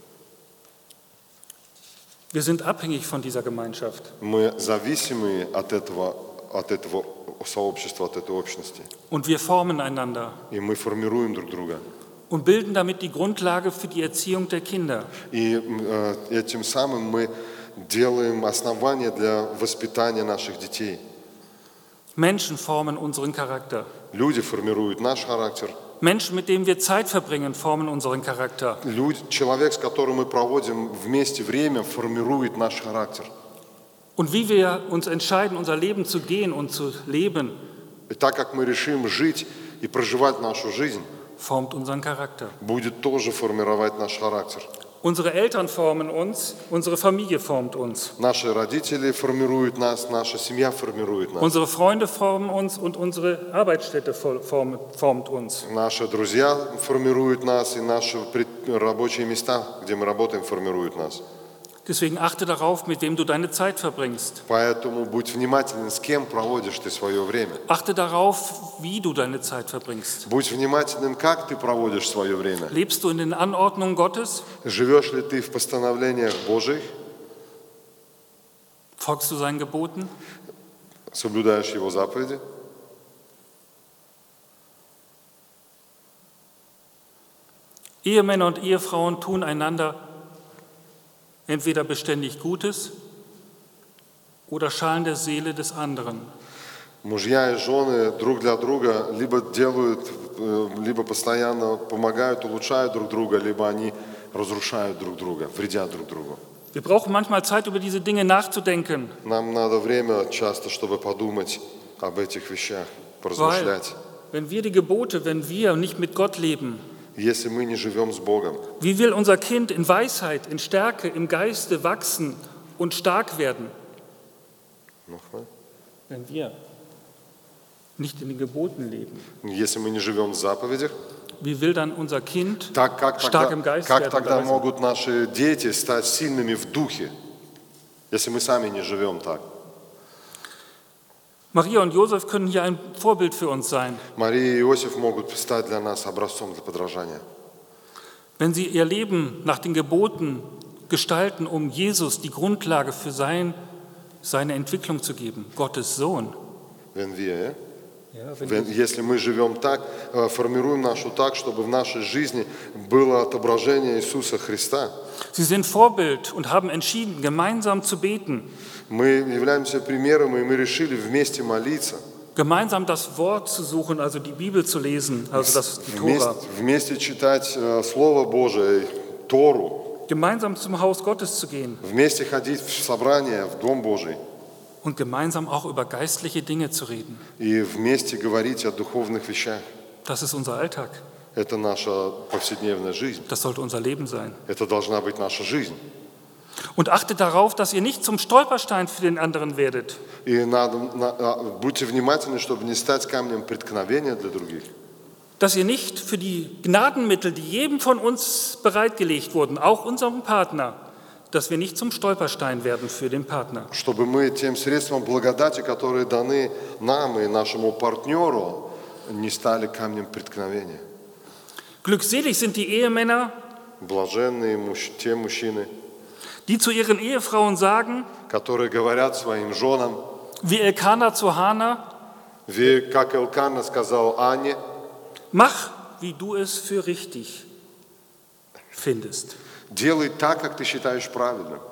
Wir sind abhängig von dieser Gemeinschaft. Мы зависимы от этого, от этого сообщества, от этой общности. Und wir formen einander. И мы формируем друг друга. Und bilden damit die Grundlage für die Erziehung der Kinder. И э, этим самым мы делаем основание для воспитания наших детей. Menschen formen unseren Charakter. Люди формируют наш характер. Menschen, mit denen wir Zeit verbringen, formen unseren Charakter. Люд, человек, с которым мы проводим вместе время, формирует наш характер. Und wie wir uns entscheiden, unser Leben zu gehen und zu leben, И так как мы решим жить и проживать нашу жизнь, formt unseren Charakter. будет тоже формировать наш характер. Unsere Eltern formen uns, unsere Familie formt uns. Наши родители формируют нас, наша семья формирует нас. Unsere Freunde formen uns und unsere Arbeitsstätte form- formt uns. Наши друзья формируют нас, и наши пред- рабочие места, где мы работаем, формируют нас. Deswegen achte darauf, mit wem du deine Zeit verbringst. Поэтому будь внимателен, с кем проводишь ты свое время. Achte darauf, wie du deine Zeit verbringst. Будь внимателен, как ты проводишь свое время. Lebst du in den Anordnungen Gottes? Живешь ли ты в постановлениях Божьих, Folgst du seinen Geboten? соблюдаешь Его заповеди? Ehemänner und Ehefrauen tun einander entweder beständig Gutes oder schalen der Seele des anderen. Мужья и жены друг для друга либо делают, э, либо постоянно помогают, улучшают друг друга, либо они разрушают друг друга, вредят друг другу. Wir brauchen manchmal Zeit, über diese Dinge nachzudenken, Нам надо время часто, чтобы подумать об этих вещах, weil поразмышлять. wenn wir die Gebote, wenn wir nicht mit Gott leben, Если мы не живем с Богом, wie will unser Kind in Weisheit, in Stärke, im Geiste wachsen und stark werden, nochmal. wenn wir nicht in den Geboten leben? Если мы не живем в заповедях, Wie will dann unser Kind так как stark тогда, im Geist как werden? тогда oder Weisheit? могут наши дети стать сильными в духе, если мы сами не живем так? Maria und Josef können hier ein Vorbild für uns sein. Мария и Иосиф могут стать для нас образцом для подражания. Wenn sie ihr Leben nach den Geboten gestalten, um Jesus die Grundlage für sein, seine Entwicklung zu geben, Gottes Sohn. Wenn wir, ja? Ja, wenn Wenn- Если мы живем так, э, формируем нашу так, чтобы в нашей жизни было отображение Иисуса Христа. Sie sind Vorbild und haben entschieden, gemeinsam zu beten, Мы являемся примером, и мы решили вместе молиться, gemeinsam das Wort zu suchen, also die Bibel zu lesen, also das, die вместе, Tora, вместе читать э, Слово Божие, Тору, gemeinsam zum Haus Gottes zu gehen вместе ходить в собрание, в Дом Божий, und gemeinsam auch über geistliche Dinge zu reden. и вместе говорить о духовных вещах. Das ist unser Alltag. Это наша повседневная жизнь. Das sollte unser Leben sein. Это должна быть наша жизнь. Und achtet darauf, dass ihr nicht zum Stolperstein für den anderen werdet. И надо, на- а, будьте внимательны, чтобы не стать камнем преткновения для других. Dass ihr nicht für die Gnadenmittel, die jedem von uns bereitgelegt wurden, auch unserem Partner, dass wir nicht zum Stolperstein werden für den Partner. Чтобы мы тем средством благодати, которые даны нам и нашему партнеру, не стали камнем преткновения. Glückselig sind die Ehemänner, Блаженные муж- те мужчины, die zu ihren Ehefrauen sagen, которые говорят своим женам, wie Elkanah zu Hana, «Вы, как Элкана сказал Анне, mach, wie du es für richtig findest. делай так, как ты считаешь правильным».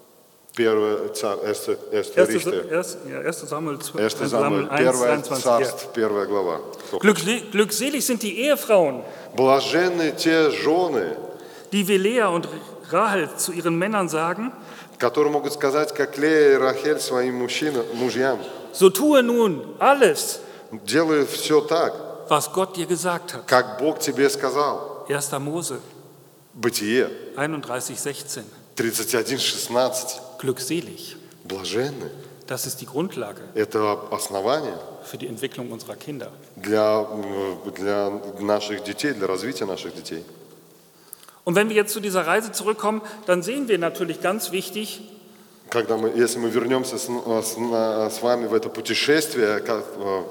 Первое царь, Эстер, Эстер Рихтер. erster Samuel Erster Samuel, первое eins, dreiundzwanzig. царство, первая глава. Glückselig, glückselig sind die Ehefrauen, Блаженны те жены, die wie Lea und Rahel zu ihren Männern sagen, которые могут сказать, как Лея и Рахель своим мужчинам, мужьям, so tue nun alles, делай все так, was Gott dir gesagt hat. как Бог тебе сказал. erster Mose Бытие einunddreißig, sechzehn. тридцать один шестнадцать. Glückselig. Блаженны. Das ist die Grundlage Это основание für die Entwicklung unserer Kinder. для, э, для наших детей, для развития наших детей. Und wenn wir jetzt zu dieser Reise zurückkommen, dann sehen wir natürlich ganz wichtig, Когда мы, если мы вернемся с, с- на- с вами в это путешествие, как, э,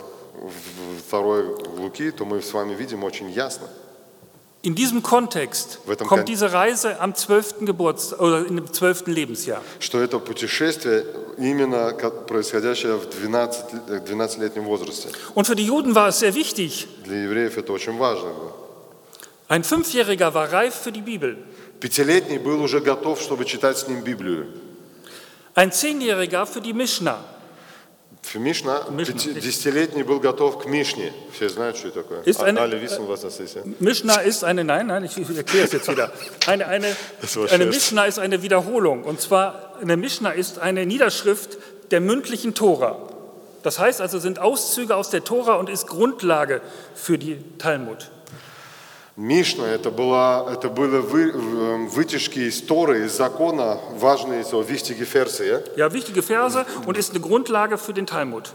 в второй Луки, то мы с вами видим очень ясно. in diesem Kontext В этом kommt Kon- diese Reise am zwölften Geburtstag oder in dem zwölften Lebensjahr. Что это путешествие именно как происходящее в двенадцать э, двенадцатилетнем возрасте. Und für die Juden war es sehr wichtig. Для евреев это очень важно было. Ein Fünfjähriger war reif für die Bibel. Пятилетний был уже готов, чтобы читать с ним Библию. Ein Zehnjähriger für die Mishnah. В Мишна, Мишна. пяти- десятилетний был готов к Мишне. Все знают, что это такое. Ist eine- Alle wissen, was das ist. Ja? Mishnah ist eine, nein, nein, ich erkläre es jetzt wieder. Eine, eine, Das war eine schwer. Mishnah ist eine Wiederholung. Und zwar, eine Mishnah ist eine Niederschrift der mündlichen Tora. Das heißt also, sind Auszüge aus der Tora und ist Grundlage für die Talmud. Мишна это, была, это были вы, э, вытяжки из Торы, из закона, важные so, wichtige Verse. Ja? Ja, wichtige Verse und ist eine Grundlage für den Talmud.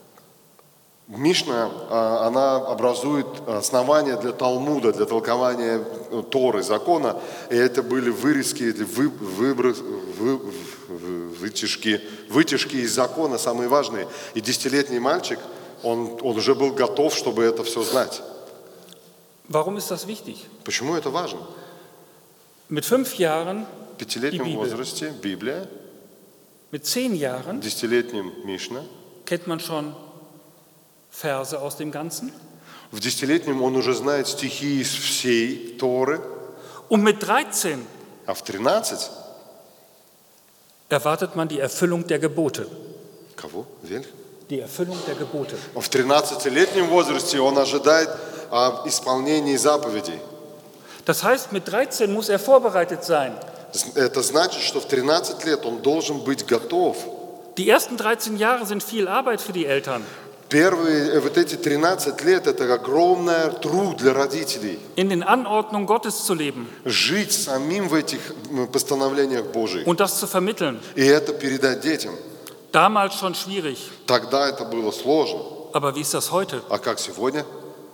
Мишна, э, она образует основание для Талмуда, для толкования э, Торы, закона. И это были вырезки, или вы, выброс, вы, вы- вытяжки, вытяжки из закона, самые важные. И десятилетний мальчик, он, он уже был готов, чтобы это все знать. Warum ist das wichtig? Почему это важно? Mit fünf Jahren, В пятилетнем Die Bibel. возрасте Библия, mit zehn Jahren в десятилетнем Мишна, kennt man schon Verse aus dem Ganzen. в десятилетнем он уже знает стихи из всей Торы, Und mit dreizehn а в тринадцать erwartet man die Erfüllung der Gebote. кого? Вель? die Erfüllung der Gebote. В тринадцатилетнем возрасте он ожидает а, исполнения заповедей. Das heißt, mit dreizehn muss er vorbereitet sein. Это значит, что в тринадцать лет он должен быть готов. Die ersten dreizehn Jahre sind viel Arbeit für die Eltern. Первые, вот эти тринадцать лет, это огромный труд для родителей. In den Anordnungen Gottes zu leben Жить самим в этих постановлениях Божьих. und das zu vermitteln. И это передать детям. Damals schon schwierig. Тогда это было сложно. Aber wie ist das heute? А как сегодня?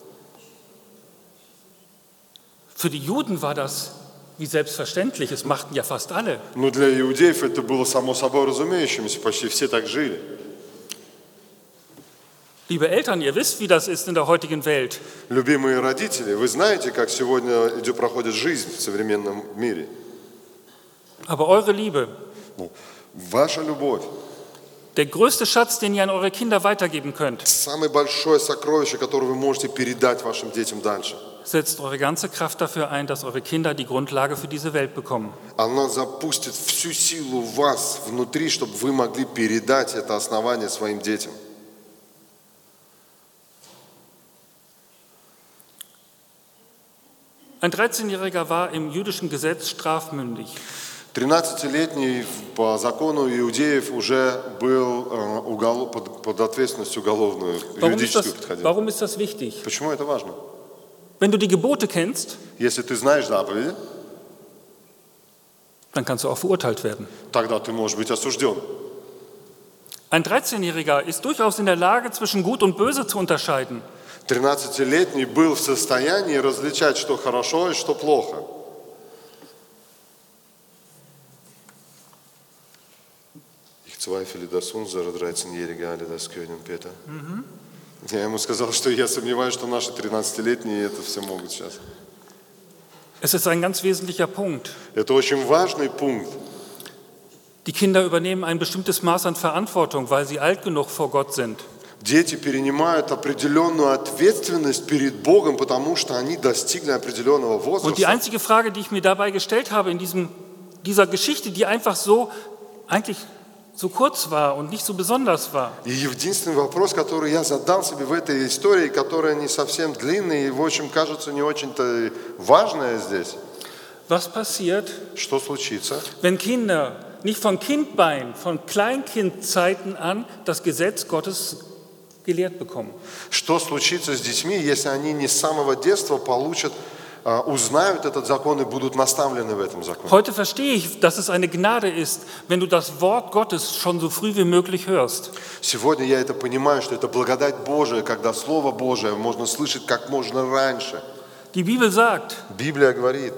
Für die Juden war das wie selbstverständlich. Es machten ja fast alle. Но для иудеев это было само собой разумеющимся. Почти все так жили. Liebe Eltern, ihr wisst, wie das ist in der heutigen Welt. Любимые родители, вы знаете, как сегодня идет, проходит жизнь в современном мире. Aber eure Liebe, Ну, ваша любовь, der größte Schatz, den ihr an eure Kinder weitergeben könnt, самое большое сокровище, которое вы можете передать вашим детям дальше. setzt eure ganze Kraft dafür ein, dass eure Kinder die Grundlage für diese Welt bekommen. Она запустит всю силу в вас внутри, чтобы вы могли передать это основание своим детям. Ein dreizehnjähriger war im jüdischen Gesetz strafmündig. тринадцатилетний по закону иудеев уже был э, угол, под, под ответственность уголовную, Warum ist, юридическую das, подходил. warum ist das wichtig? Почему это важно? Wenn du die Gebote kennst, Если ты знаешь заповеди, dann kannst du auch verurteilt werden. тогда ты можешь быть осужден. Ein dreizehnjähriger ist durchaus in der Lage, zwischen Gut und Böse zu unterscheiden. тринадцатилетний был в состоянии различать, что хорошо и что плохо. Ich zweifle, dass unsere dreizehnjährige alle das können, Peter. Я ему сказал, что я сомневаюсь, что наши тринадцатилетние это все могут сейчас. Es ist ein ganz wesentlicher Punkt. Это очень важный пункт. Die Kinder übernehmen ein bestimmtes Maß an Verantwortung, weil sie alt genug vor Gott sind. Дети перенимают определенную ответственность перед Богом, потому что они достигли определенного Und die возраста. einzige Frage, die ich mir dabei gestellt habe in diesem, dieser Geschichte, die einfach so eigentlich so kurz war und nicht so besonders war, И единственный вопрос, который я задал себе в этой истории, которая не совсем длинная и, в общем, кажется не очень-то важная здесь, was passiert, что случится, wenn Kinder nicht von Kindbein, von Kleinkindzeiten an das Gesetz Gottes gelehrt bekommen? что случится с детьми, если они не с самого детства получат, а, узнают этот закон и будут наставлены в этом законе. Heute verstehe ich, dass es eine Gnade ist, wenn du das Wort Gottes schon so früh wie möglich hörst. Сегодня я это понимаю, что это благодать Божия, когда Слово Божие можно слышать как можно раньше. Die Bibel sagt, Библия говорит,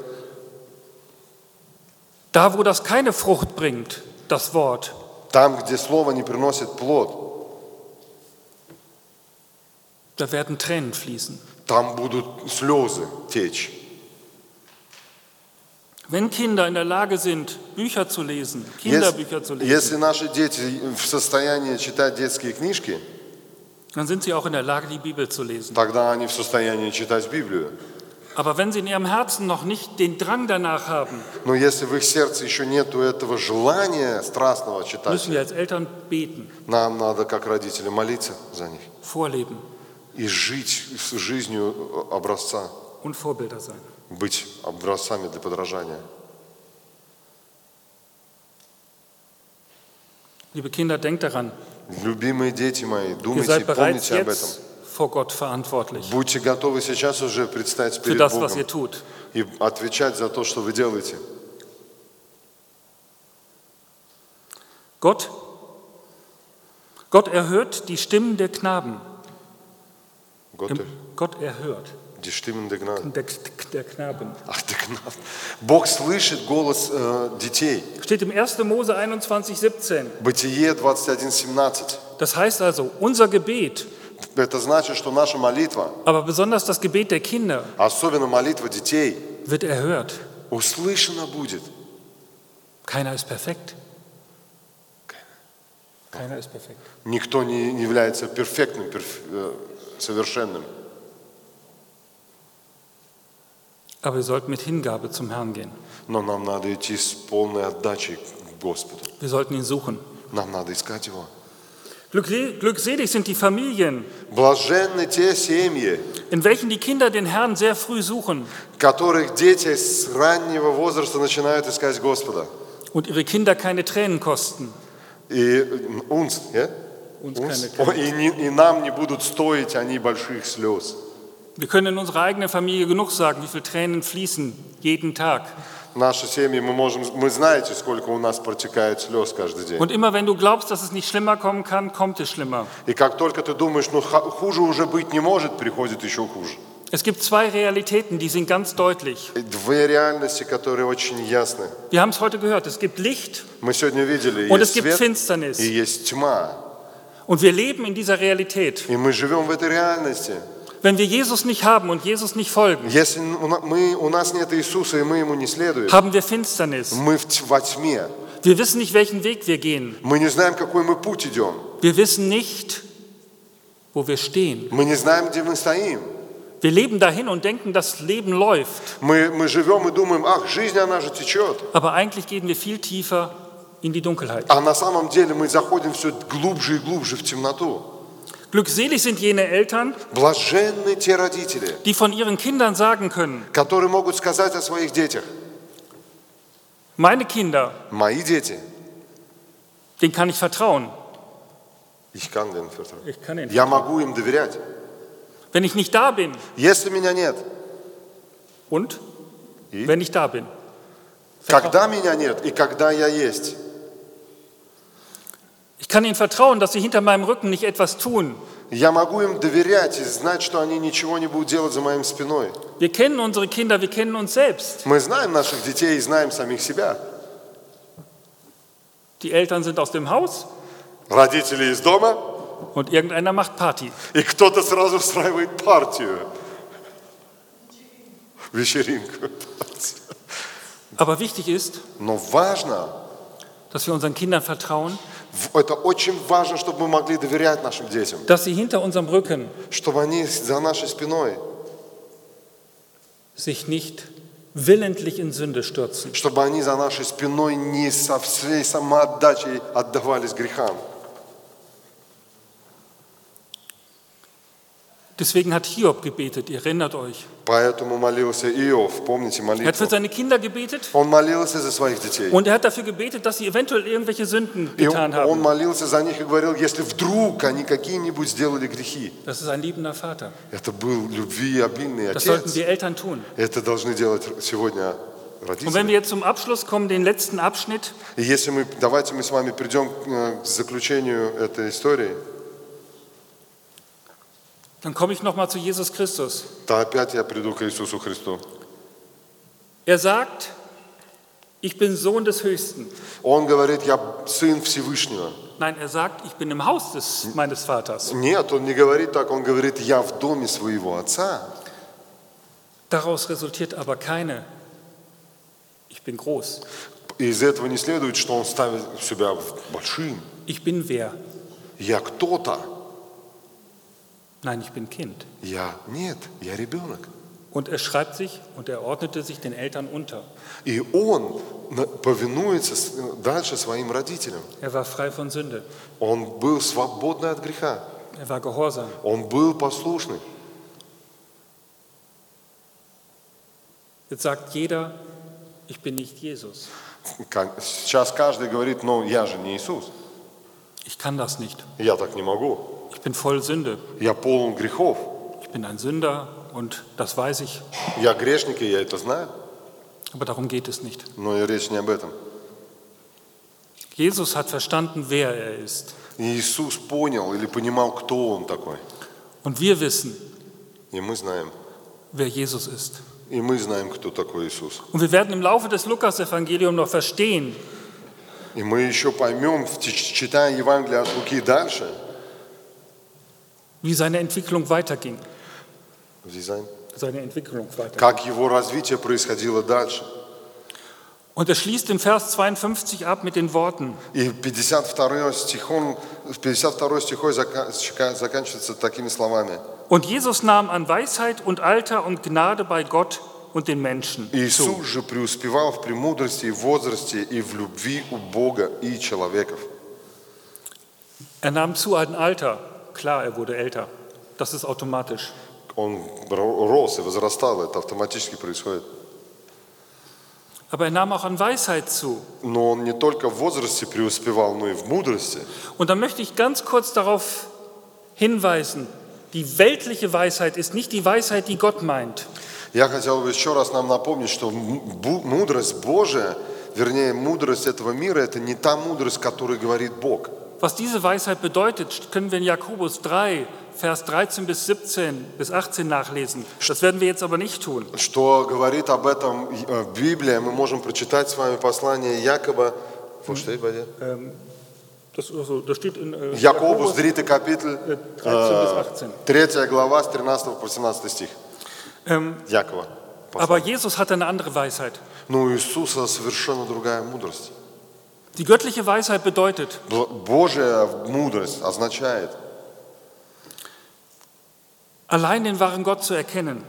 da wo das keine Frucht bringt, das Wort, там, где Слово не приносит плод, da werden Tränen fließen. там будут слезы течь. Wenn Kinder in der Lage sind, Bücher zu lesen, Kinderbücher zu Если, lesen, если наши дети в состоянии читать детские книжки, dann sind sie auch in der Lage, die Bibel zu lesen. тогда они в состоянии читать Библию. Aber wenn sie in ihrem Herzen noch nicht den Drang danach haben, Но если в их сердце еще нету этого желания страстного читать, müssen wir als Eltern beten, нам надо, как родители, молиться за них vorleben и жить с жизнью образца, und Vorbilder sein. быть образцами для подражания. Liebe Kinder, denkt daran, Любимые дети мои, ihr думайте, seid bereits помните об этом. jetzt vor Gott verantwortlich Будьте готовы сейчас уже предстать für перед das, was Богом ihr tut. и отвечать за то, что вы делаете. Gott, Gott erhört die Stimmen der Knaben. Gott, Im- Gott erhört die Stimmen der Gnade. der, der Knaben. Ах, der Gnade. Бог слышит голос э, детей. Steht im ersten Mose einundzwanzig, siebzehn. Бытие двадцать один семнадцать. Das heißt also, unser Gebet, Это значит, что наша молитва, aber besonders das Gebet der Kinder, особенно молитва детей, wird erhört. услышана будет. Keiner ist perfekt. Keiner ist perfekt. Никто не не является перфектным, перф- э, совершенным. Aber wir sollten mit Hingabe zum Herrn gehen. Но нам надо идти с полной отдачей к Господу. Wir sollten ihn suchen. Нам надо искать Его. Glücksel- Glückselig sind die Familien, Блаженны те семьи, in welchen die Kinder den Herrn sehr früh suchen которых дети с раннего возраста начинают искать Господа. und ihre Kinder keine Tränen kosten. И uns, yeah? Uns Uns. keine- keine- И, не- и нам не будут стоить они больших слез. Wir können in unserer eigenen Familie genug sagen, wie viele Tränen fließen jeden Tag. Наши семьи, мы можем, мы знаете, сколько у нас протекает слез каждый день. Und immer wenn du glaubst, dass es nicht schlimmer kommen kann, kommt es schlimmer. И как только ты думаешь, ну ха- хуже уже быть не может, приходит еще хуже. Es gibt zwei Realitäten, die sind ganz deutlich. Две реальности, которые очень ясны. Wir haben es heute gehört, es gibt Licht Мы сегодня видели, und es есть gibt свет Finsternis. и есть тьма. Und wir leben in dieser Realität. И мы живем в этой реальности. Wenn wir Jesus nicht haben und Jesus nicht folgen, Если у на- мы, у нас нет Иисуса, и мы Ему не следуем, haben wir Finsternis. мы в т- во тьме. Wir wissen nicht, welchen Weg wir gehen. Мы не знаем, какой мы путь идем. Wir wissen nicht, wo wir stehen. Мы не знаем, где мы стоим. Wir leben dahin und denken, das Leben läuft. Мы, мы живем и думаем, ах, жизнь, она же течет. Aber eigentlich gehen wir viel tiefer in die Dunkelheit. А на самом деле мы заходим все глубже и глубже в темноту. Glückselig sind jene Eltern, Блаженны те родители, die von ihren Kindern sagen können, которые могут сказать о своих детях. meine Kinder, Мои дети, denen kann ich vertrauen. ich kann denen vertrauen. Ich kann ihnen Я могу им доверять. Wenn ich nicht da bin, Если меня нет, und И? wenn ich da bin. когда меня нет и когда я есть, Ich kann ihnen vertrauen, dass sie hinter meinem Rücken nicht etwas tun. я могу им доверять и знать, что они ничего не будут делать за моей спиной. Wir kennen unsere Kinder, wir kennen uns selbst. Мы знаем наших детей и знаем самих себя. Die Eltern sind aus dem Haus Родители из дома, und irgendeiner macht Party. и кто-то сразу устраивает партию. Вечеринку. Aber wichtig ist, Но важно, dass wir unseren Kindern vertrauen, в- это очень важно, чтобы мы могли доверять нашим детям. dass sie hinter unserem Rücken Чтобы они за нашей спиной, sich nicht willentlich in Sünde stürzen. чтобы они за нашей спиной не со всей самоотдачей отдавались грехам. Deswegen hat Hiob gebetet, ihr erinnert euch. Поэтому молился Иов, помните Er hat für молитву? seine Kinder gebetet Он молился за своих детей. und er hat dafür gebetet, dass sie eventuell irgendwelche Sünden И getan он haben. молился за них и говорил, если вдруг они какие-нибудь сделали грехи. Das ist ein liebender Vater. Это был любвеобильный Das sollten отец. wir Eltern tun. Это должны делать сегодня Und wenn родители. wir jetzt zum Abschluss kommen, den letzten Abschnitt, И если мы, давайте мы с вами придем к заключению этой истории, dann komme ich nochmal zu Jesus Christus. то опять я приду к Иисусу Христу. Er sagt, ich bin Sohn des Höchsten. Он говорит, я сын Всевышнего. Nein, er sagt, ich bin im Haus des, meines Vaters. Нет, он не говорит так, он говорит, я в доме своего отца. Daraus resultiert aber keine, ich bin groß. И из этого не следует, что он ставит себя большим. Ich bin wer? Я кто-то. Nein, ich bin Kind. Я нет, я ребенок. Und er schreibt sich und er ordnete sich den Eltern unter. И он на- повинуется с- дальше своим родителям. Er war frei von Sünde. Он был свободный от греха. Er war gehorsam. Он был послушный. Jetzt sagt jeder, ich bin nicht Jesus. Как- Сейчас каждый говорит, ну я же не Иисус. Ich kann das nicht. Я так не могу. Ich bin voll Sünde. Я полон грехов. Ich bin ein Sünder und das weiß ich. Я грешник, и я это знаю. Aber darum geht es nicht. Но и речь не об этом. Jesus hat verstanden, wer er ist. И Иисус понял или понимал, кто Он такой. Und wir wissen, И мы знаем. wer Jesus ist. И мы знаем, кто такой Иисус. Und wir werden im Laufe des Lukas-Evangeliums noch verstehen, И мы еще поймем, в- читая Евангелие от Луки дальше, wie seine Entwicklung weiterging. Дизайн, Seine Entwicklung weiterging. как его развитие происходило дальше. Und er schließt im Vers zweiundfünfzig ab mit den Worten: И пятьдесят второй стихом, пятьдесят второй стихой зака- заканчивается такими словами. Und Jesus nahm an Weisheit und Alter und Gnade bei Gott und den Menschen zu. Иисус же преуспевал в премудрости и возрасте и в любви у Бога и человеков. Er nahm zu an Alter. Klar, er wurde älter. Das ist automatisch. Он ро- рос и возрастал, это автоматически происходит. Aber er nahm auch an Weisheit zu. Но он не только в возрасте преуспевал, но и в мудрости. Und da möchte ich ganz kurz darauf hinweisen, die weltliche Weisheit ist nicht die Weisheit, die Gott meint. Я хотел бы еще раз нам напомнить, что м- бу- мудрость Божия, вернее, мудрость этого мира, это не та мудрость, которую говорит Бог. Was diese Weisheit bedeutet, können wir in Jakobus drei, Vers dreizehn bis siebzehn bis achtzehn nachlesen. Das werden wir jetzt aber nicht tun. Что говорит об этом э, Библия, мы можем прочитать с вами послание Якова. Wo steht bei dir? Ähm, das, also, das steht in äh, Jakobus, третий капитал, äh, dreizehn bis achtzehn. третья глава, с тринадцатого по семнадцатый стих. Ähm, Якова. aber Jesus hatte eine andere Weisheit. Но у Иисуса совершенно другая мудрость. Die göttliche Weisheit bedeutet, Б- Божья мудрость означает allein den wahren Gott zu erkennen,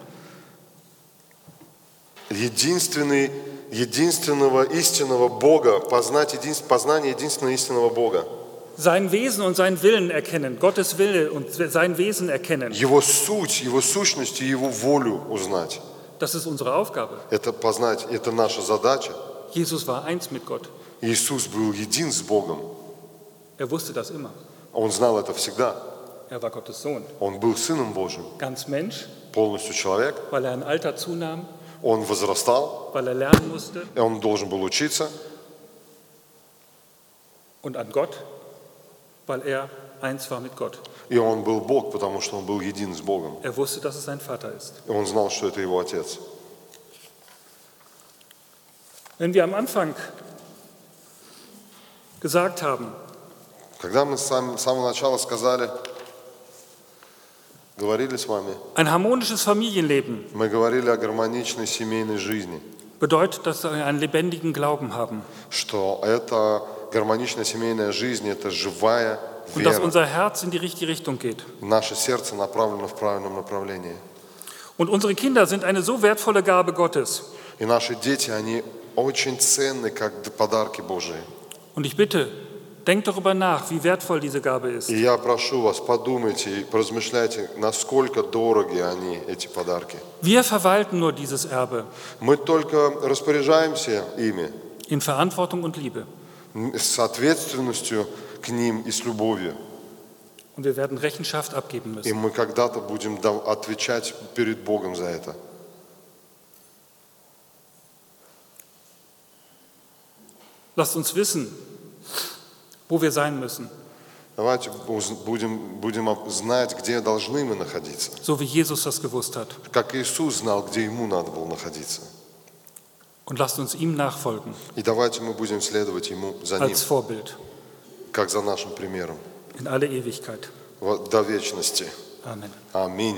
единственный, единственного истинного Бога, познать единств- познание единственного истинного Бога. sein Wesen und seinen Willen erkennen, Gottes Wille und sein Wesen erkennen. Его суть, его сущность и его волю узнать. Das ist unsere Aufgabe. Это познать, это наша задача. Jesus war eins mit Gott. Иисус был един с Богом. Er wusste das immer. Он знал это всегда. Er war Gottes Sohn. Он был Сыном Божьим, Ganz Mensch, полностью человек. weil er ein Alter zunahm, Он возрастал, weil er lernen musste, и он должен был учиться. und an Gott, weil er eins war mit Gott. И он был Бог, потому что он был един с Богом. Er wusste, dass es sein Vater ist. И он знал, что это его Отец. Wenn wir am Anfang gesagt haben, Когда мы с сам- с самого начала сказали, говорили с вами, ein harmonisches Familienleben мы говорили о гармоничной семейной жизни, bedeutet, dass wir einen lebendigen Glauben haben что это гармоничная семейная жизнь, это живая und dass вера. unser Herz in die richtige Richtung geht. Наше сердце направлено в правильном направлении. Und unsere Kinder sind eine so wertvolle Gabe Gottes. И наши дети, они очень ценны, как подарки Божии. Und ich bitte, denkt darüber nach, wie wertvoll diese Gabe ist. И я прошу вас, подумайте и поразмышляйте, насколько дороги они, эти подарки. Wir verwalten nur dieses Erbe Мы только распоряжаемся ими in Verantwortung und Liebe. с ответственностью к ним и с любовью. Und wir werden Rechenschaft abgeben И müssen. мы когда-то будем дав- отвечать перед Богом за это. Lasst uns wissen, wo wir sein müssen, Давайте уз- будем, будем об- знать, где должны мы находиться. so wie Jesus das gewusst hat. Как Иисус знал, где Ему надо было находиться. Und lasst uns ihm nachfolgen И давайте мы будем следовать Ему за Ним, als Vorbild как за нашим примером. in alle Ewigkeit. Вот до вечности. Amen. Аминь.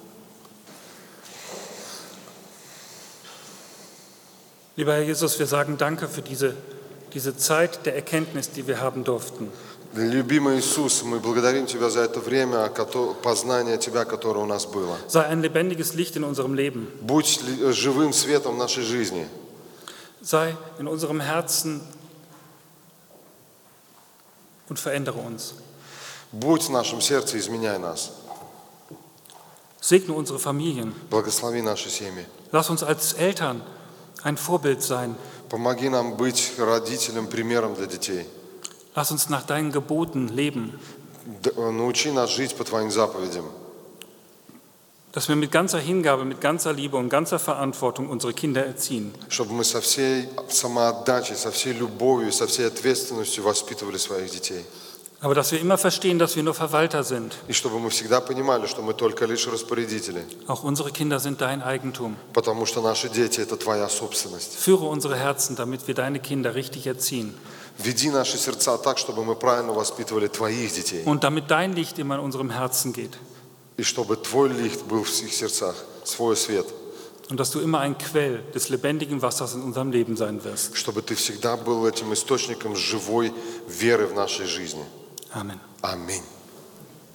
Lieber Herr Jesus, wir sagen Danke für diese, diese Zeit der Erkenntnis, die wir haben durften. Любимый Иисус, мы благодарим Тебя за это время кото- познания Тебя, которое у нас было. Sei ein lebendiges Licht in unserem Leben. Будь ли- живым светом нашей жизни. Sei in unserem Herzen und verändere uns. Будь в нашем сердце, изменяй нас. Segne unsere Familien. Благослови наши семьи. Lass uns als Eltern ein Vorbild sein. Помоги нам быть родителем, примером для детей. Lass uns nach deinen Geboten leben, Д- Научи нас жить по Твоим заповедям, dass wir mit ganzer Hingabe, mit ganzer Liebe und ganzer Verantwortung unsere Kinder erziehen. чтобы мы со всей самоотдачей, со всей любовью, со всей ответственностью воспитывали своих детей. Aber dass wir immer verstehen, dass wir nur Verwalter sind. И чтобы мы всегда понимали, что мы только лишь распорядители, Auch unsere Kinder sind dein Eigentum. потому что наши дети – это Твоя собственность. Führe unsere Herzen, damit wir deine Kinder richtig erziehen. Веди наши сердца так, чтобы мы правильно воспитывали Твоих детей. Und damit dein Licht immer in unserem Herzen geht. И чтобы Твой лихт был в их сердцах, свой свет. Und dass du immer ein Quell des lebendigen Wassers in unserem Leben sein wirst. Чтобы Ты всегда был этим источником живой веры в нашей жизни. Amen. Аминь.